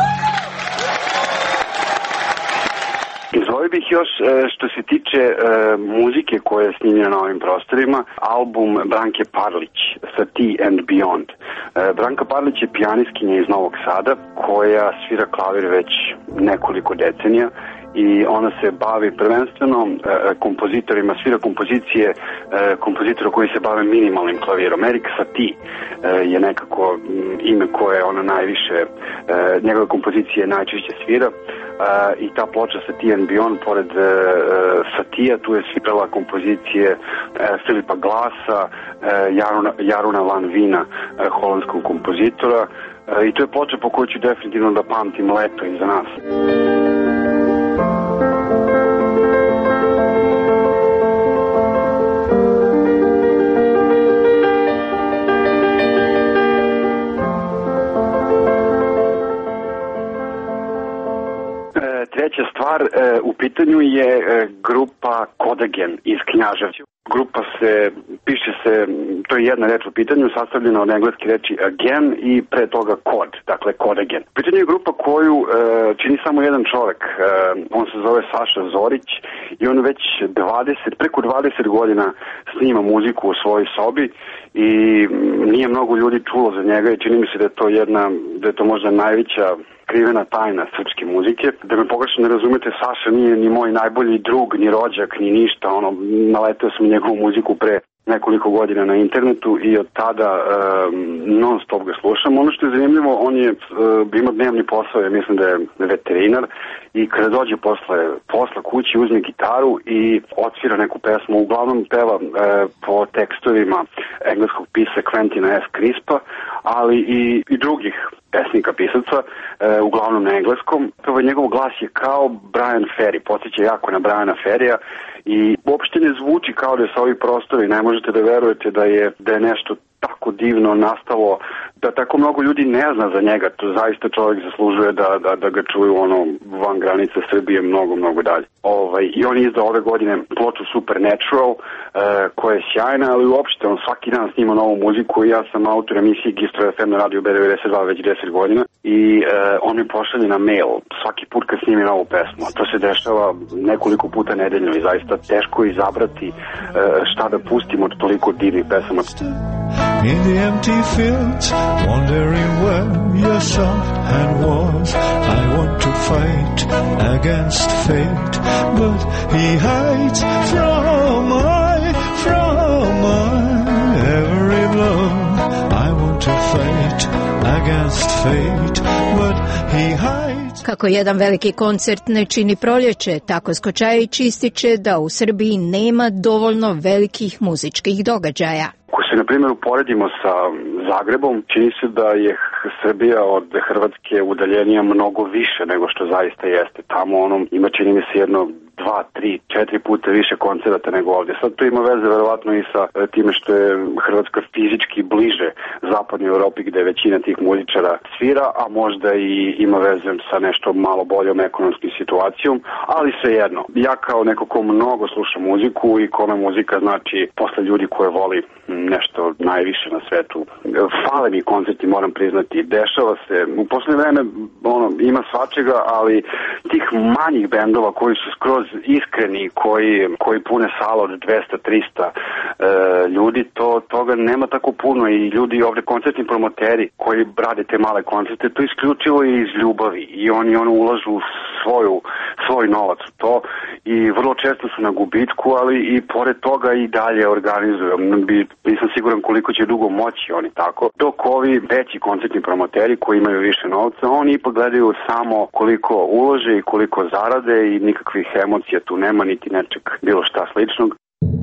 Izvolio bih još što se tiče muzike koja je snimljena na ovim prostorima, album Branke Parlić, Satie and Beyond. Branka Parlić je pijanistkinja iz Novog Sada koja svira klavir već nekoliko decenija i ona se bavi prvenstveno kompozitorima, svira kompozicije kompozitora koji se bave minimalnim klavirom. Erik Satie je nekako ime koje ona najviše, njegove kompozicije najčešće svira i ta ploča Satie and Beyond, pored Satija, tu je svirala kompozicije Filipa Glasa, Jaruna Van Vina, holandskog kompozitora, i to je ploča po kojoj ću definitivno da pamtim leto iza nas. treća stvar, u pitanju je grupa Kodagen iz Knjaževća. Grupa piše se, to je jedna reč u pitanju, sastavljena od engleske reči again i pre toga kod, dakle Kodagen. U pitanju je grupa koju čini samo jedan čovek, on se zove Saša Zorić i on već preko 20 godina snima muziku u svojoj sobi i nije mnogo ljudi čulo za njega i čini mi se da je to možda najveća skrivena tajna srpske muzike. Da me pogrešno ne razumete, Saša nije ni moj najbolji drug, ni rođak, ni ništa. Naleteo sam njegovu muziku pre nekoliko godina na internetu i od tada non stop ga slušam. Ono što je zanimljivo, on ima dnevni posao, ja mislim da je veterinar i kada dođe posla kući, uzme gitaru i odsvira neku pesmu. Uglavnom peva po tekstovima engleskog pisa Quentina S. Crispa, ali i drugih pesnika, pisaca, uglavnom na engleskom. Njegov glas je kao Brian Ferry, podsjeća jako na Briana Ferrya i uopšte ne zvuči kao da je sa ovih prostora i ne možete da verujete da je nešto tako divno nastalo, da tako mnogo ljudi ne zna za njega. To zaista čovjek zaslužuje da ga čuju van granica Srbije mnogo, mnogo dalje. I on je izdao ove godine ploču Supernatural, koja je sjajna, ali uopšte on svaki dan snima novu muziku i ja sam autor emisije Gistro FM na radiju B92 već 10 godina i on mi pošalje na mail svaki put kad snimi novu pesmu. To se dešava nekoliko puta nedeljno i zaista teško izabrati šta da pustimo od toliko divnih pesama. In the empty fields, wondering where your soft hand was. I want to fight against fate, but he hides from my every blow. I want to fight against fate, but he hides. Kako jedan veliki koncert ne čini proljeće, tako Skočajić ističe da u Srbiji nema dovoljno velikih muzičkih događaja. Ako se, na primjer, uporedimo sa Zagrebom, čini se da je Srbija od Hrvatske udaljenija mnogo više nego što zaista jeste. Tamo ima, čini mi se, 2, 3, 4 puta više koncerata nego ovdje. Sad to ima veze verovatno i sa time što je Hrvatska fizički bliže zapadnoj Europi gde većina tih muzičara svira, a možda i ima veze sa nešto malo boljom ekonomskom situacijom, ali svejedno. Ja kao neko ko mnogo sluša muziku i kome muzika znači posle ljudi koje voli nešto najviše na svetu. Fale mi koncerti, moram priznati. Dešava se, u poslednje vreme ima svačega, ali tih manjih bendova koji su skroz iskreni, koji pune sala od 200-300 ljudi, toga nema tako puno i ljudi ovde, koncertni promoteri koji rade te male koncerte, to isključivo je iz ljubavi i oni ulažu svoj novac u to i vrlo često su na gubitku, ali i pored toga i dalje organizuju. Nisam siguran koliko će dugo moći oni tako. Dok ovi veći koncertni promoteri koji imaju više novca, oni ipak gledaju samo koliko ulože i koliko zarade i nikakvih emocija tu nema, niti nečeg bilo šta sličnog.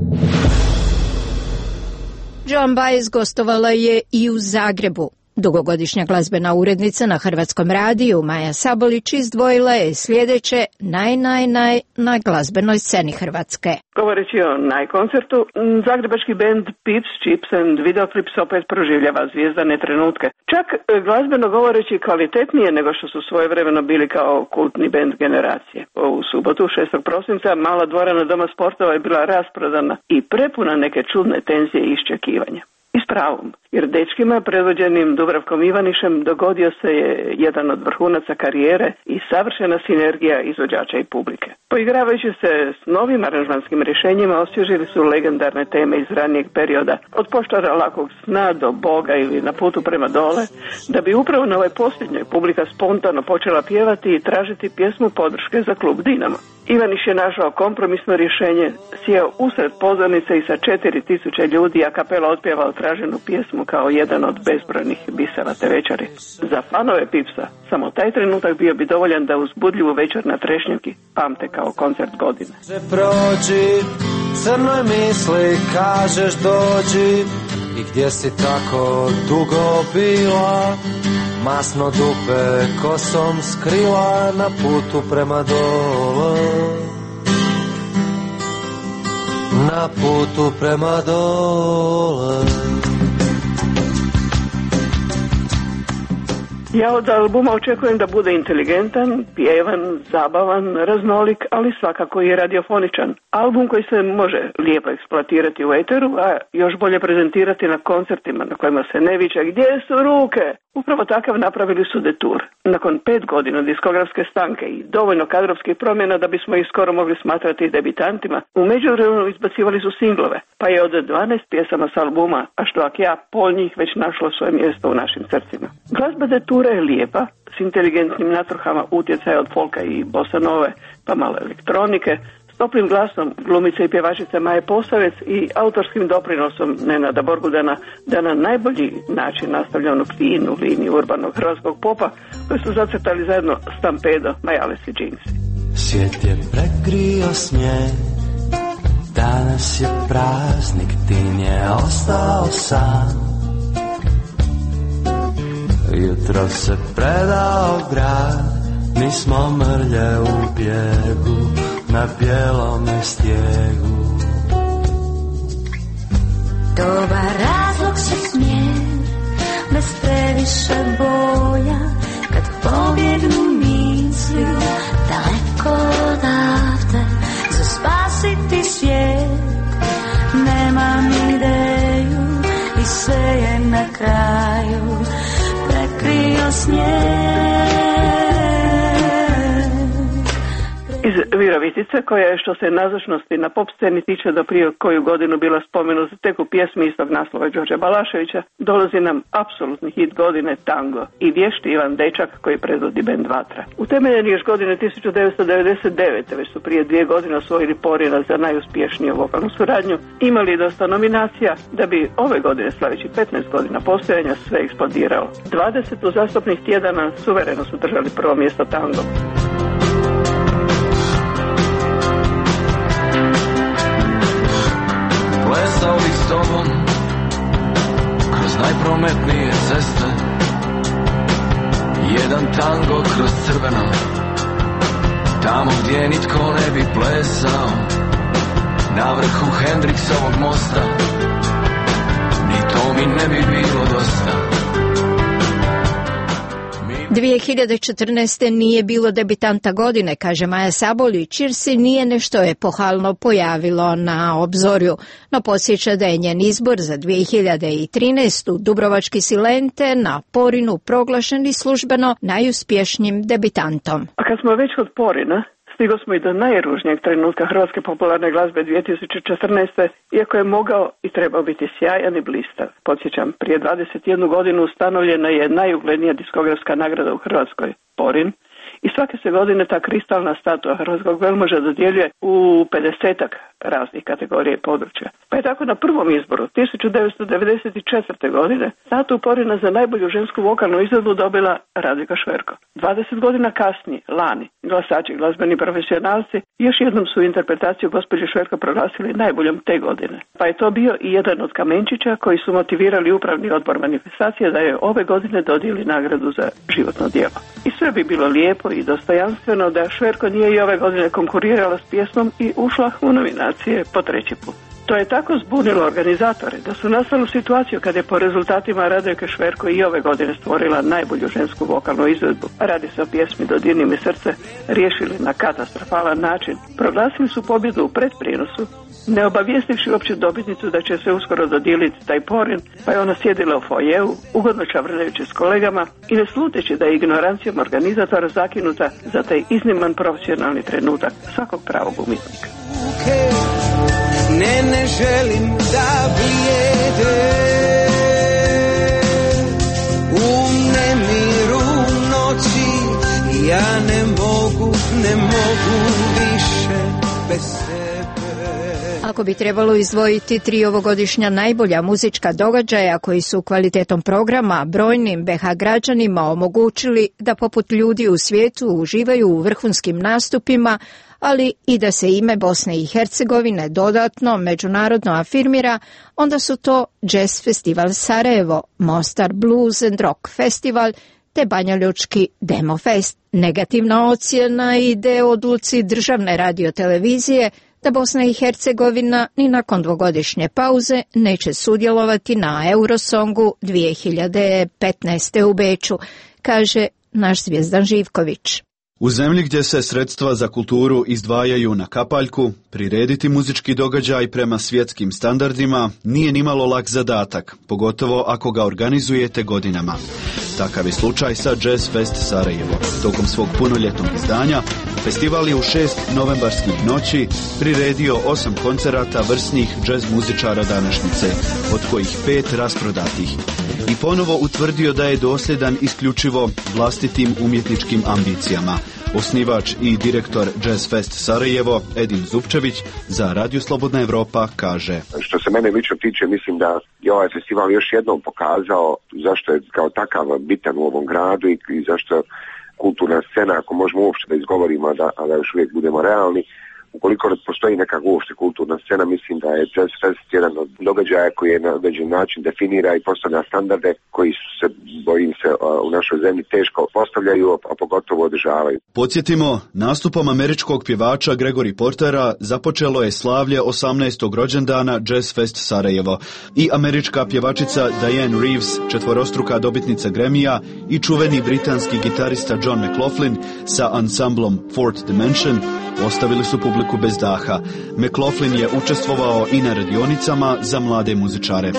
Joan Baez gostovala je i u Zagrebu. Dugogodišnja glazbena urednica na Hrvatskom radiju Maja Sabolić izdvojila je sljedeće na glazbenoj sceni Hrvatske. Govoreći o najkoncertu, zagrebački bend Pips, Chips and Videoclips opet proživljava zvijezdane trenutke. Čak glazbeno govoreći kvalitetnije nego što su svojevremeno bili kao kultni bend generacije. U subotu 6. prosinca mala dvorana Doma sportova je bila rasprodana i prepuna neke čudne tenzije i iščekivanja. I s pravom, jer dečkima predvođenim Dubravkom Ivanišem dogodio se je jedan od vrhunaca karijere i savršena sinergija izvođača i publike. Poigravajući se s novim aranžmanskim rješenjima osvježili su legendarne teme iz ranijeg perioda, od Poštara lakog sna do Boga ili Na putu prema dole, da bi upravo na ovoj posljednjoj publika spontano počela pjevati i tražiti pjesmu podrške za klub Dinamo. Ivaniš je našao kompromisno rješenje, sjeo usred pozornice i sa 4000 ljudi a kapela otpjevao traženu pjesmu kao jedan od bezbrojnih bisera te večeri. Za fanove Pipsa samo taj trenutak bio bi dovoljan da uzbudljivu večer na Trešnjevki pamte kao koncert godine. Prođi, crnoj misli kažeš dođi, i gdje si tako dugo bila, masno dupe kosom skrila na putu prema dole, na putu prema dole. Ja od albuma očekujem da bude inteligentan, pjevan, zabavan, raznolik, ali svakako i radiofoničan. Album koji se može lijepo eksploatirati u eteru, a još bolje prezentirati na koncertima na kojima se ne viče gdje su ruke. Upravo takav napravili su Detour. Nakon 5 godina diskografske stanke i dovoljno kadrovskih promjena da bismo ih skoro mogli smatrati debitantima, u međuvremenu izbacivali su singlove, pa je od 12 pjesama s albuma, a što ak ja, pol njih već našlo svoje mjesto u našim srcima. Glazba Detoura je lijepa, s inteligentnim natruhama utjecaja od folka i bossa nove, pa malo elektronike, s toplim glasom glumice i pjevačice Maje Posavec i autorskim doprinosom Nenada Borbudana da na najbolji način nastavlja onu finu liniju urbanog hrvatskog popa koji su zacrtali zajedno Stampedo, Majales i Džinsi. Svijet je prekrio snijeg, danas je praznik, Tin je ostao sam. Jutro se predao grad, mi smo mrlje u bijegu, na bijelome stijegu. Dobar razlog se smije, bez previše boja, kad pobjegnu misli, daleko odavde, za spasiti svijet. Nemam ideju i sve je na kraju prekrio snijeg. Iz Virovitice, koja je što se nazočnosti na pop sceni tiče do prije koju godinu bila spomenuta tek u pjesmi istog naslova Đorđe Balaševića, dolazi nam apsolutni hit godine Tango i vješti Ivan Dečak koji predvodi bend Vatra. Utemeljen još godine 1999. već su prije 2 godine osvojili Porina za najuspješniju vokalnu suradnju, imali dosta nominacija da bi ove godine, slaveći 15 godina postojanja, sve eksplodiralo. 20 uzastopnih tjedana suvereno su držali prvo mjesto Tango. Plesao bih s tobom kroz najprometnije ceste, jedan tango kroz crveno, tamo gdje nitko ne bi plesao, na vrhu Hendriksovog mosta, ni to mi ne bi bilo dosta. 2014. nije bilo debitanta godine, kaže Maja Sabolić, jer se nije nešto epohalno pojavilo na obzorju, no podsjeća da je njen izbor za 2013. Dubrovački Silente na Porinu proglašen i službeno najuspješnijim debitantom. A kad smo već kod Porina, stigli smo i do najružnijeg trenutka hrvatske popularne glazbe 2014. iako je mogao i trebao biti sjajan i blistav. Podsjećam, prije 21 godinu ustanovljena je najuglednija diskografska nagrada u Hrvatskoj, Porin, i svake se godine ta kristalna statua hrvatskog velmoža dodjeljuje u 50-ak raznih kategorija i područja. Pa je tako na prvom izboru 1994. godine statu Porina za najbolju žensku vokalnu izvedbu dobila Radvika Šverko. 20 godina kasnije, lani, glasači, glazbeni profesionalci još jednom su interpretaciju gospođe Šverko proglasili najboljom te godine. Pa je to bio i jedan od kamenčića koji su motivirali upravni odbor manifestacije da je ove godine dodijeli nagradu za životno djelo. I sve bi bilo lijepo i dostojanstveno da Šverko nije i ove godine konkurirala s pjesmom i ušla u nominacije po 3. put. To je tako zbunilo organizatore da su nastali u situaciju kada je po rezultatima Radojke Šverko i ove godine stvorila najbolju žensku vokalnu izvedbu. Radi se o pjesmi Dodirni mi srce, riješili na katastrofalan način. Proglasili su pobjedu u predprijenosu, ne obavijestivši uopće dobitnicu da će se uskoro dodijeliti taj Porin, pa je ona sjedila u fojeu, ugodno čavrljajući s kolegama i ne sluteći da je ignorancijom organizatora zakinuta za taj izniman profesionalni trenutak svakog pravog umjetnika. Ne želim da blijede u nemiru noći, ja ne mogu više bez sebe. Ako bi trebalo izdvojiti 3 ovogodišnja najbolja muzička događaja koji su kvalitetom programa brojnim BH građanima omogućili da poput ljudi u svijetu uživaju u vrhunskim nastupima, ali i da se ime Bosne i Hercegovine dodatno međunarodno afirmira, onda su to Jazz Festival Sarajevo, Mostar Blues and Rock Festival te Banjalučki Demo Fest. Negativna ocjena ide odluci državne radiotelevizije da Bosna i Hercegovina ni nakon 2-godišnje pauze neće sudjelovati na Eurosongu 2015. u Beču, kaže naš Zvijezdan Živković. U zemlji gdje se sredstva za kulturu izdvajaju na kapaljku, prirediti muzički događaj prema svjetskim standardima nije nimalo lak zadatak, pogotovo ako ga organizujete godinama. Takav je slučaj sa Jazz Fest Sarajevo. Tokom svog punoljetnog izdanja, festival je u 6 novembarskih noći priredio 8 koncerata vrsnih džez muzičara današnjice, od kojih 5 rasprodatih. I ponovo utvrdio da je dosljedan isključivo vlastitim umjetničkim ambicijama. Osnivač i direktor Jazz Fest Sarajevo, Edin Zupčević, za Radio Slobodna Evropa kaže: Što se mene lično tiče, mislim da je ovaj festival još jednom pokazao zašto je kao takav bitan u ovom gradu i zašto kulturna scena, ako možemo uopšte da izgovorimo, a da još uvijek budemo realni, ukoliko postoji neka uopšte kulturna scena, mislim da je Jazz Fest jedan od događaja koji je na određen način definira i postavlja standarde koji se, bojim se, u našoj zemlji teško postavljaju, a pogotovo održavaju. Podsjetimo, nastupom američkog pjevača Gregory Portera započelo je slavlje 18. rođendana Jazz Fest Sarajevo i američka pjevačica Diane Reeves, četvorostruka dobitnica Grammy-a, i čuveni britanski gitarista John McLaughlin sa ansamblom Fourth Dimension ostavili su publiku bez daha. McLaughlin je učestvovao i na radionicama za mlade muzičare.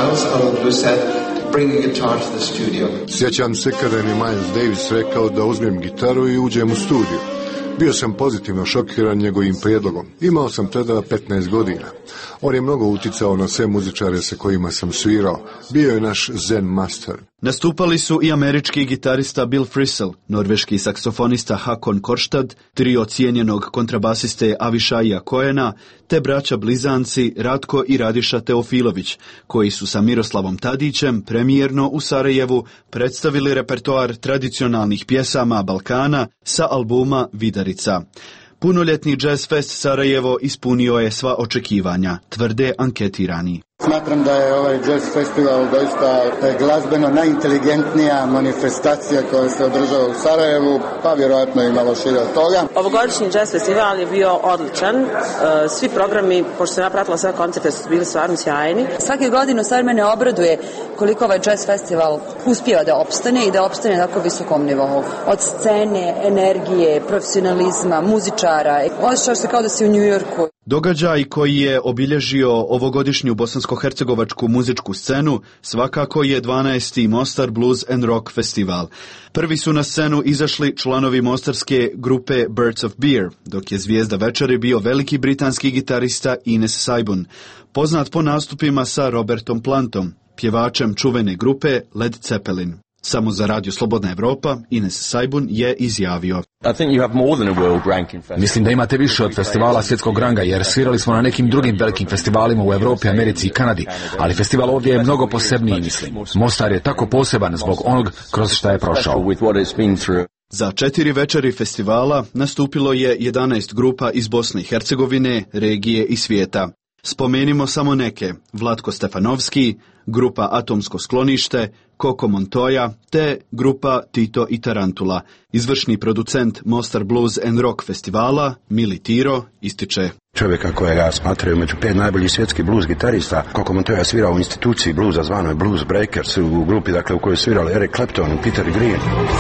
Sjećam se kada mi Miles Davis rekao da uzmem gitaru i uđem u studiju. Bio sam pozitivno šokiran njegovim prijedlogom. Imao sam tada 15 godina. On je mnogo uticao na sve muzičare sa kojima sam svirao. Bio je naš zen master. Nastupali su i američki gitarista Bill Frisell, norveški saksofonista Hakon Korstad, trio cijenjenog kontrabasiste Avišaja Kojena, te braća blizanci Ratko i Radiša Teofilović, koji su sa Miroslavom Tadićem premijerno u Sarajevu predstavili repertoar tradicionalnih pjesama Balkana sa albuma Vidarica. Punoljetni Jazz Fest Sarajevo ispunio je sva očekivanja, tvrde anketirani. Smatram da je ovaj jazz festival doista glazbeno najinteligentnija manifestacija koja se održava u Sarajevu, pa vjerojatno i malo šire od toga. Ovogodišnji jazz festival je bio odličan. Svi programi, pošto sam napratila sve koncerte, su bili stvarno sjajni. Svake godine stvar mene obraduje koliko ovaj jazz festival uspijeva da opstane i da opstane na tako visokom nivou. Od scene, energije, profesionalizma, muzičara. Osjećaš se kao da si u New Yorku. Događaj koji je obilježio ovogodišnju bosansko-hercegovačku muzičku scenu svakako je 12. Mostar Blues and Rock Festival. Prvi su na scenu izašli članovi mostarske grupe Birds of Beer, dok je zvijezda večeri bio veliki britanski gitarista Ines Saibun, poznat po nastupima sa Robertom Plantom, pjevačem čuvene grupe Led Zeppelin. Samo za Radio Slobodna Evropa, Ines Saibun je izjavio: Mislim da imate više od festivala svjetskog ranga, jer svirali smo na nekim drugim velikim festivalima u Europi, Americi i Kanadi, ali festival ovdje je mnogo posebniji, mislim. Mostar je tako poseban zbog onog kroz šta je prošao. Za 4 večeri festivala nastupilo je 11 grupa iz Bosne i Hercegovine, regije i svijeta. Spomenimo samo neke: Vlatko Stefanovski, grupa Atomsko sklonište, Koko Montoya te grupa Tito i Tarantula. Izvršni producent Mostar Blues and Rock festivala, Mili Tiro, ističe: Čovjeka kojega smatraju među 5 najboljih svjetskih blues gitarista. Koko Montoya svirao u instituciji bluesa zvanoj Blues Breakers, u grupi u kojoj svirali Eric Clapton i Peter Green.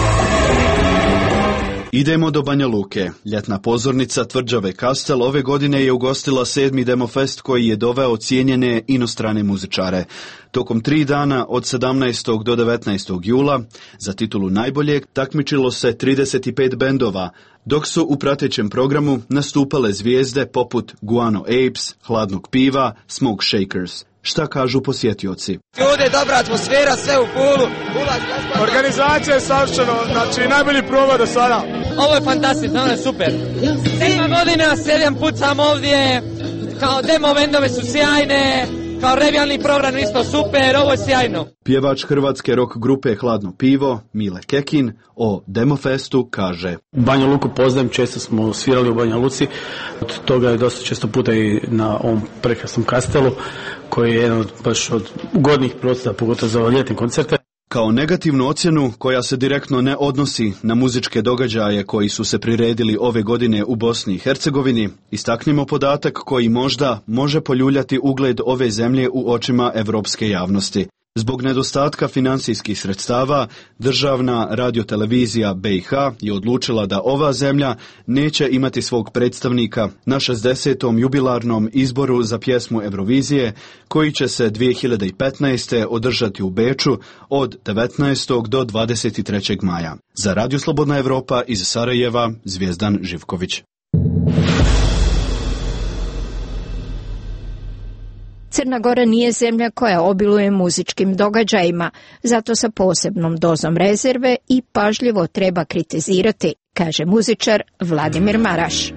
Idemo do Banja Luke. Ljetna pozornica tvrđave Kastel ove godine je ugostila 7. Demofest koji je doveo cijenjene inostrane muzičare. Tokom 3 dana od 17. do 19. jula za titulu najboljeg takmičilo se 35 bendova, dok su u pratećem programu nastupale zvijezde poput Guano Apes, Hladnog piva, Smoke Shakers. Šta kažu posjetioci? Ovdje je dobra atmosfera, sve u fulu. Organizacija je savršeno, znači najbolji proba do sada. Ovo je fantastično, ovo je super. 7 godina, 7 put sam ovdje, kao demo bendove su sjajne, kao revijalni program isto super, ovo je sjajno. Pjevač hrvatske rock grupe Hladno pivo, Mile Kekin, o Demofestu kaže: Banja Luku poznajem, često smo svirali u Banja Luci, od toga je dosta često puta i na ovom prekrasnom Kastelu, koji je jedan baš od ugodnih prostora, pogotovo za ljetne koncerte. Kao negativnu ocjenu koja se direktno ne odnosi na muzičke događaje koji su se priredili ove godine u Bosni i Hercegovini, istaknimo podatak koji možda može poljuljati ugled ove zemlje u očima evropske javnosti. Zbog nedostatka financijskih sredstava, državna radiotelevizija BiH je odlučila da ova zemlja neće imati svog predstavnika na 60. jubilarnom izboru za pjesmu Eurovizije, koji će se 2015. održati u Beču od 19. do 23. maja. Za Radio Slobodna Evropa iz Sarajeva, Zvijezdan Živković. Crna Gora nije zemlja koja obiluje muzičkim događajima, zato sa posebnom dozom rezerve i pažljivo treba kritizirati, kaže muzičar Vladimir Maraš.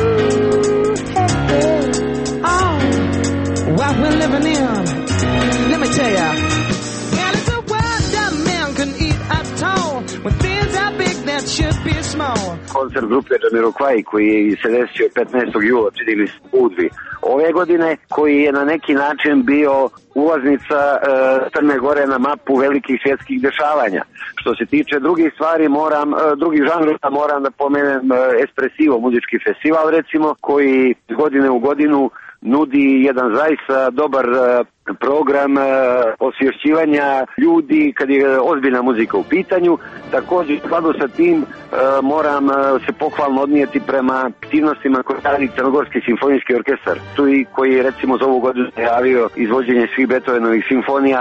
Koncert grupe Jamiroquai koji se desio 15. jula, činili su Udvi ove godine, koji je na neki način bio ulaznica Crne Gore na mapu velikih svjetskih dešavanja. Što se tiče drugih stvari, drugih žanrova moram da pomenem Espresivo muzički festival, recimo, koji godine u godinu nudi jedan zaista dobar program osvješćivanja ljudi kad je ozbiljna muzika u pitanju. Također, u skladu sa tim moram se pohvalno odnijeti prema aktivnostima koje radi Crnogorski simfonijski orkestar, tu i koji recimo za ovu godinu najavio izvođenje svih Beethovenovih simfonija.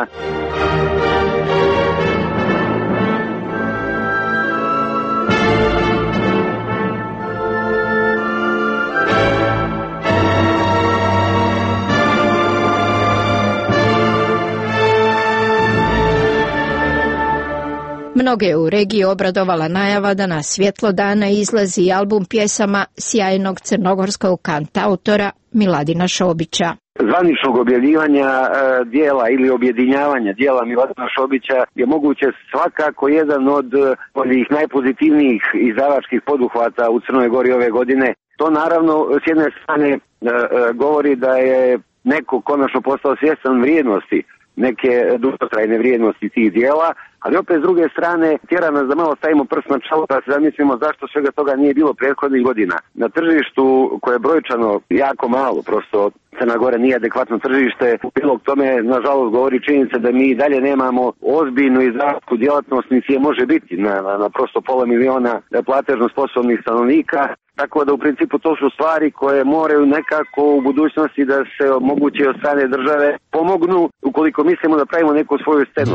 Mnoge u regiji obradovala najava da na svjetlo dana izlazi album pjesama sjajnog crnogorskog kantautora Miladina Šobića. Zvaničnog objavljivanja dijela ili objedinjavanja dijela Miladina Šobića je moguće svakako jedan od onih najpozitivnijih izdavačkih poduhvata u Crnoj Gori ove godine. To naravno s jedne strane govori da je neko konačno postao svjestan vrijednosti, neke dugotrajne vrijednosti tih dijela, ali opet s druge strane tjera nas da malo stavimo prst na čelo, da se zamislimo zašto svega toga nije bilo prethodnih godina. Na tržištu koje je brojčano jako malo, prosto Crna Gora nije adekvatno tržište, u prilog tome nažalost govori činjenica da mi i dalje nemamo ozbiljnu izdavačku djelatnost, niti je može biti na prosto 500.000 platežno sposobnih stanovnika. Tako da u principu to su stvari koje moraju nekako u budućnosti da se omoguće od strane države pomognu ukoliko mislimo da pravimo neku svoju scenu.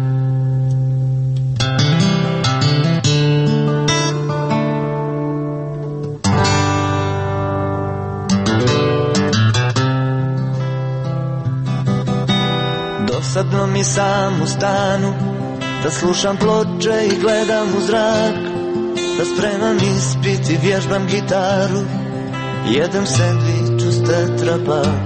Dosadno mi sam u stanu, da slušam ploče i gledam u zrak, da spremam ispit i vježbam gitaru, jedem sendvič uz Tetra Pak.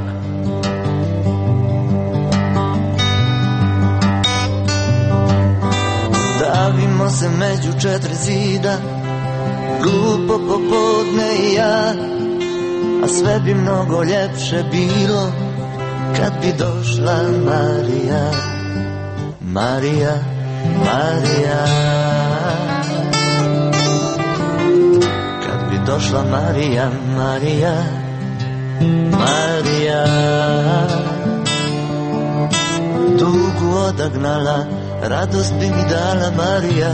Davimo se među 4 zida, glupo popodne i ja, a sve bi mnogo ljepše bilo kad bi došla Marija, Marija, Marija. Kad bi došla Marija, Marija, Marija. Tugu odagnala, radost bi mi dala Marija.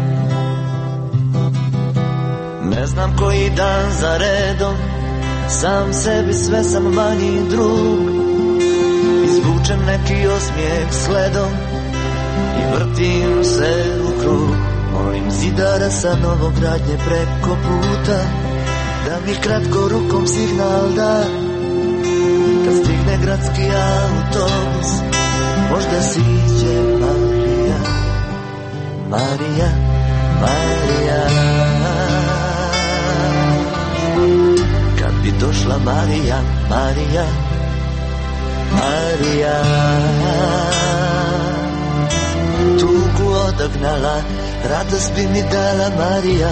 Ne znam koji dan za redom, sam sebi sve sam manji drug. Izvučem neki osmijeh sledom i vrtim se u krug. Molim zidara sa Novogradnje preko puta da mi kratko rukom signal da, kad stigne gradski autobus možda siđe Marija, Marija, Marija. Kad bi došla Marija, Marija, Marija. Tugu odagnala, radost bi mi dala Marija.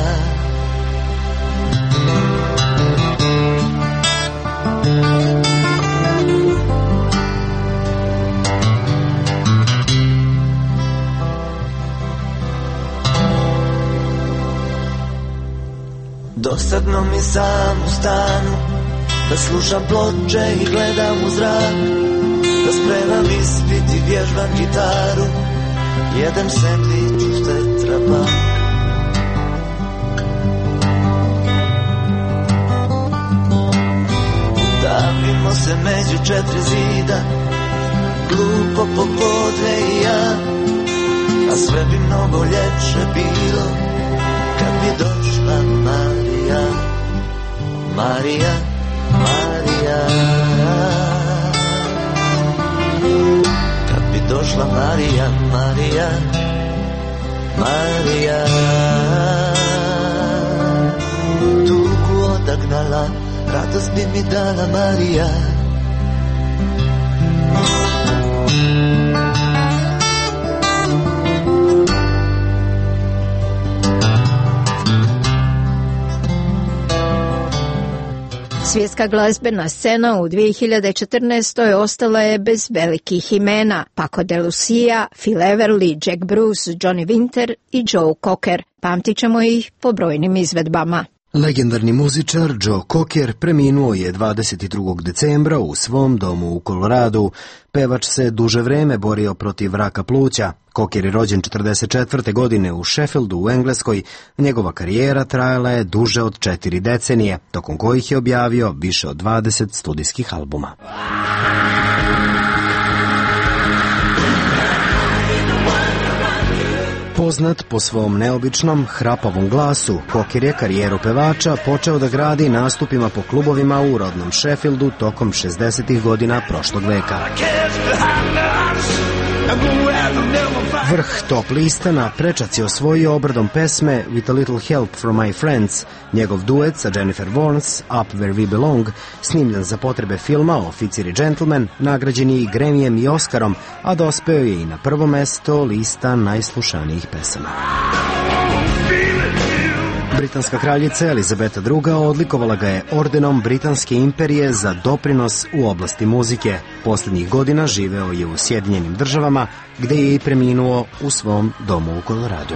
Dosadno mi sam u stanu, da slušam ploče i gledam u zrak, da spremam ispit i vježbam gitaru, jedem sendvič uz Tetra Pak. Davimo se među četiri zida, glupo popodne i ja, a sve bi mnogo ljepše bilo kad bi došla Marija, Marija, Marija. Kad bi došla Marija, Marija, Marija. Tugu odagnala, radost bi mi dala Marija. Svjetska glazbena scena u 2014. ostala je bez velikih imena. Paco de Lucia, Phil Everly, Jack Bruce, Johnny Winter i Joe Cocker. Pamtit ćemo ih po brojnim izvedbama. Legendarni muzičar Joe Cocker preminuo je 22. decembra u svom domu u Koloradu. Pevač se duže vreme borio protiv raka pluća. Cocker je rođen 1944. godine u Sheffieldu u Engleskoj. Njegova karijera trajala je duže od 4 decenije, tokom kojih je objavio više od 20 studijskih albuma. Poznat po svom neobičnom, hrapavom glasu, Cocker je karijeru pevača počeo da gradi nastupima po klubovima u rodnom Sheffieldu tokom 60. godina prošlog veka. Vrh top lista na prečac je osvojio obradom pesme With a Little Help from My Friends. Njegov duet sa Jennifer Warnes, Up Where We Belong, snimljen za potrebe filma Oficir i džentlmen, nagrađen je i Gremijem i Oskarom, a dospeo je i na prvo mesto lista najslušanijih pesama. Britanska kraljica Elizabeta II. Odlikovala ga je ordenom Britanske imperije za doprinos u oblasti muzike. Posljednjih godina živeo je u Sjedinjenim Državama, gde je i preminuo u svom domu u Koloradu.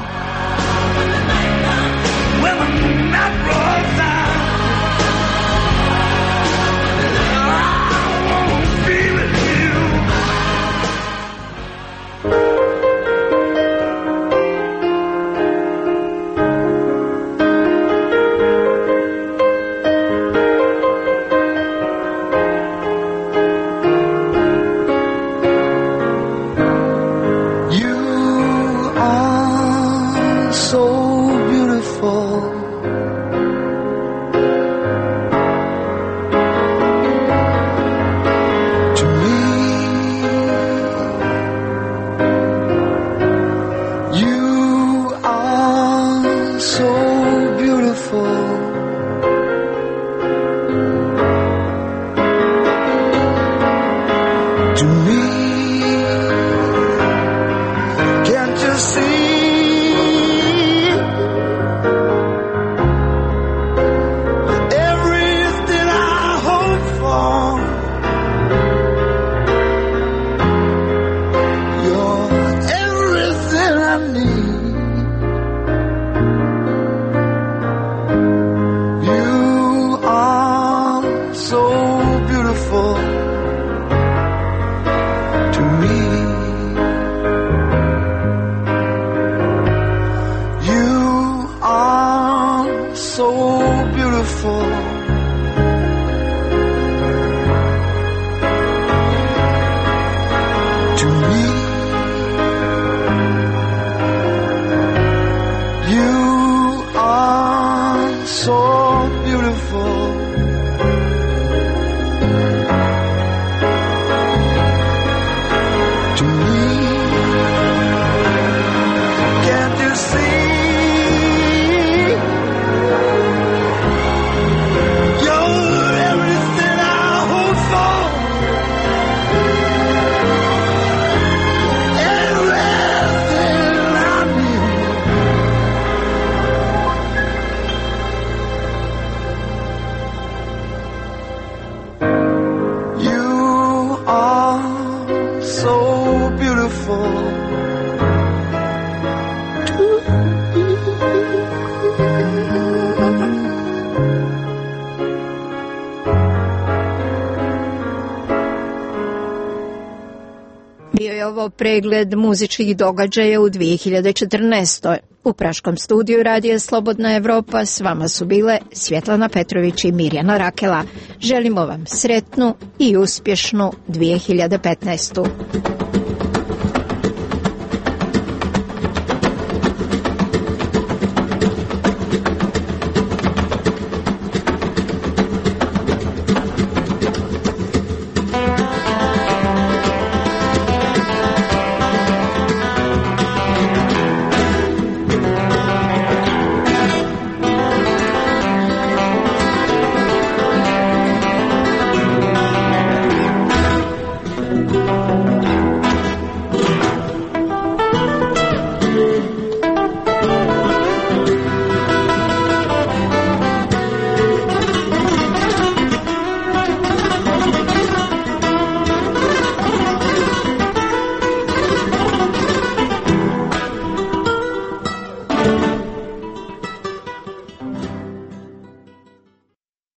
je ovo pregled muzičkih događaja u 2014. U praškom studiju Radija Slobodna Evropa s vama su bile Svjetlana Petrović i Mirjana Rakela. Želimo vam sretnu i uspješnu 2015.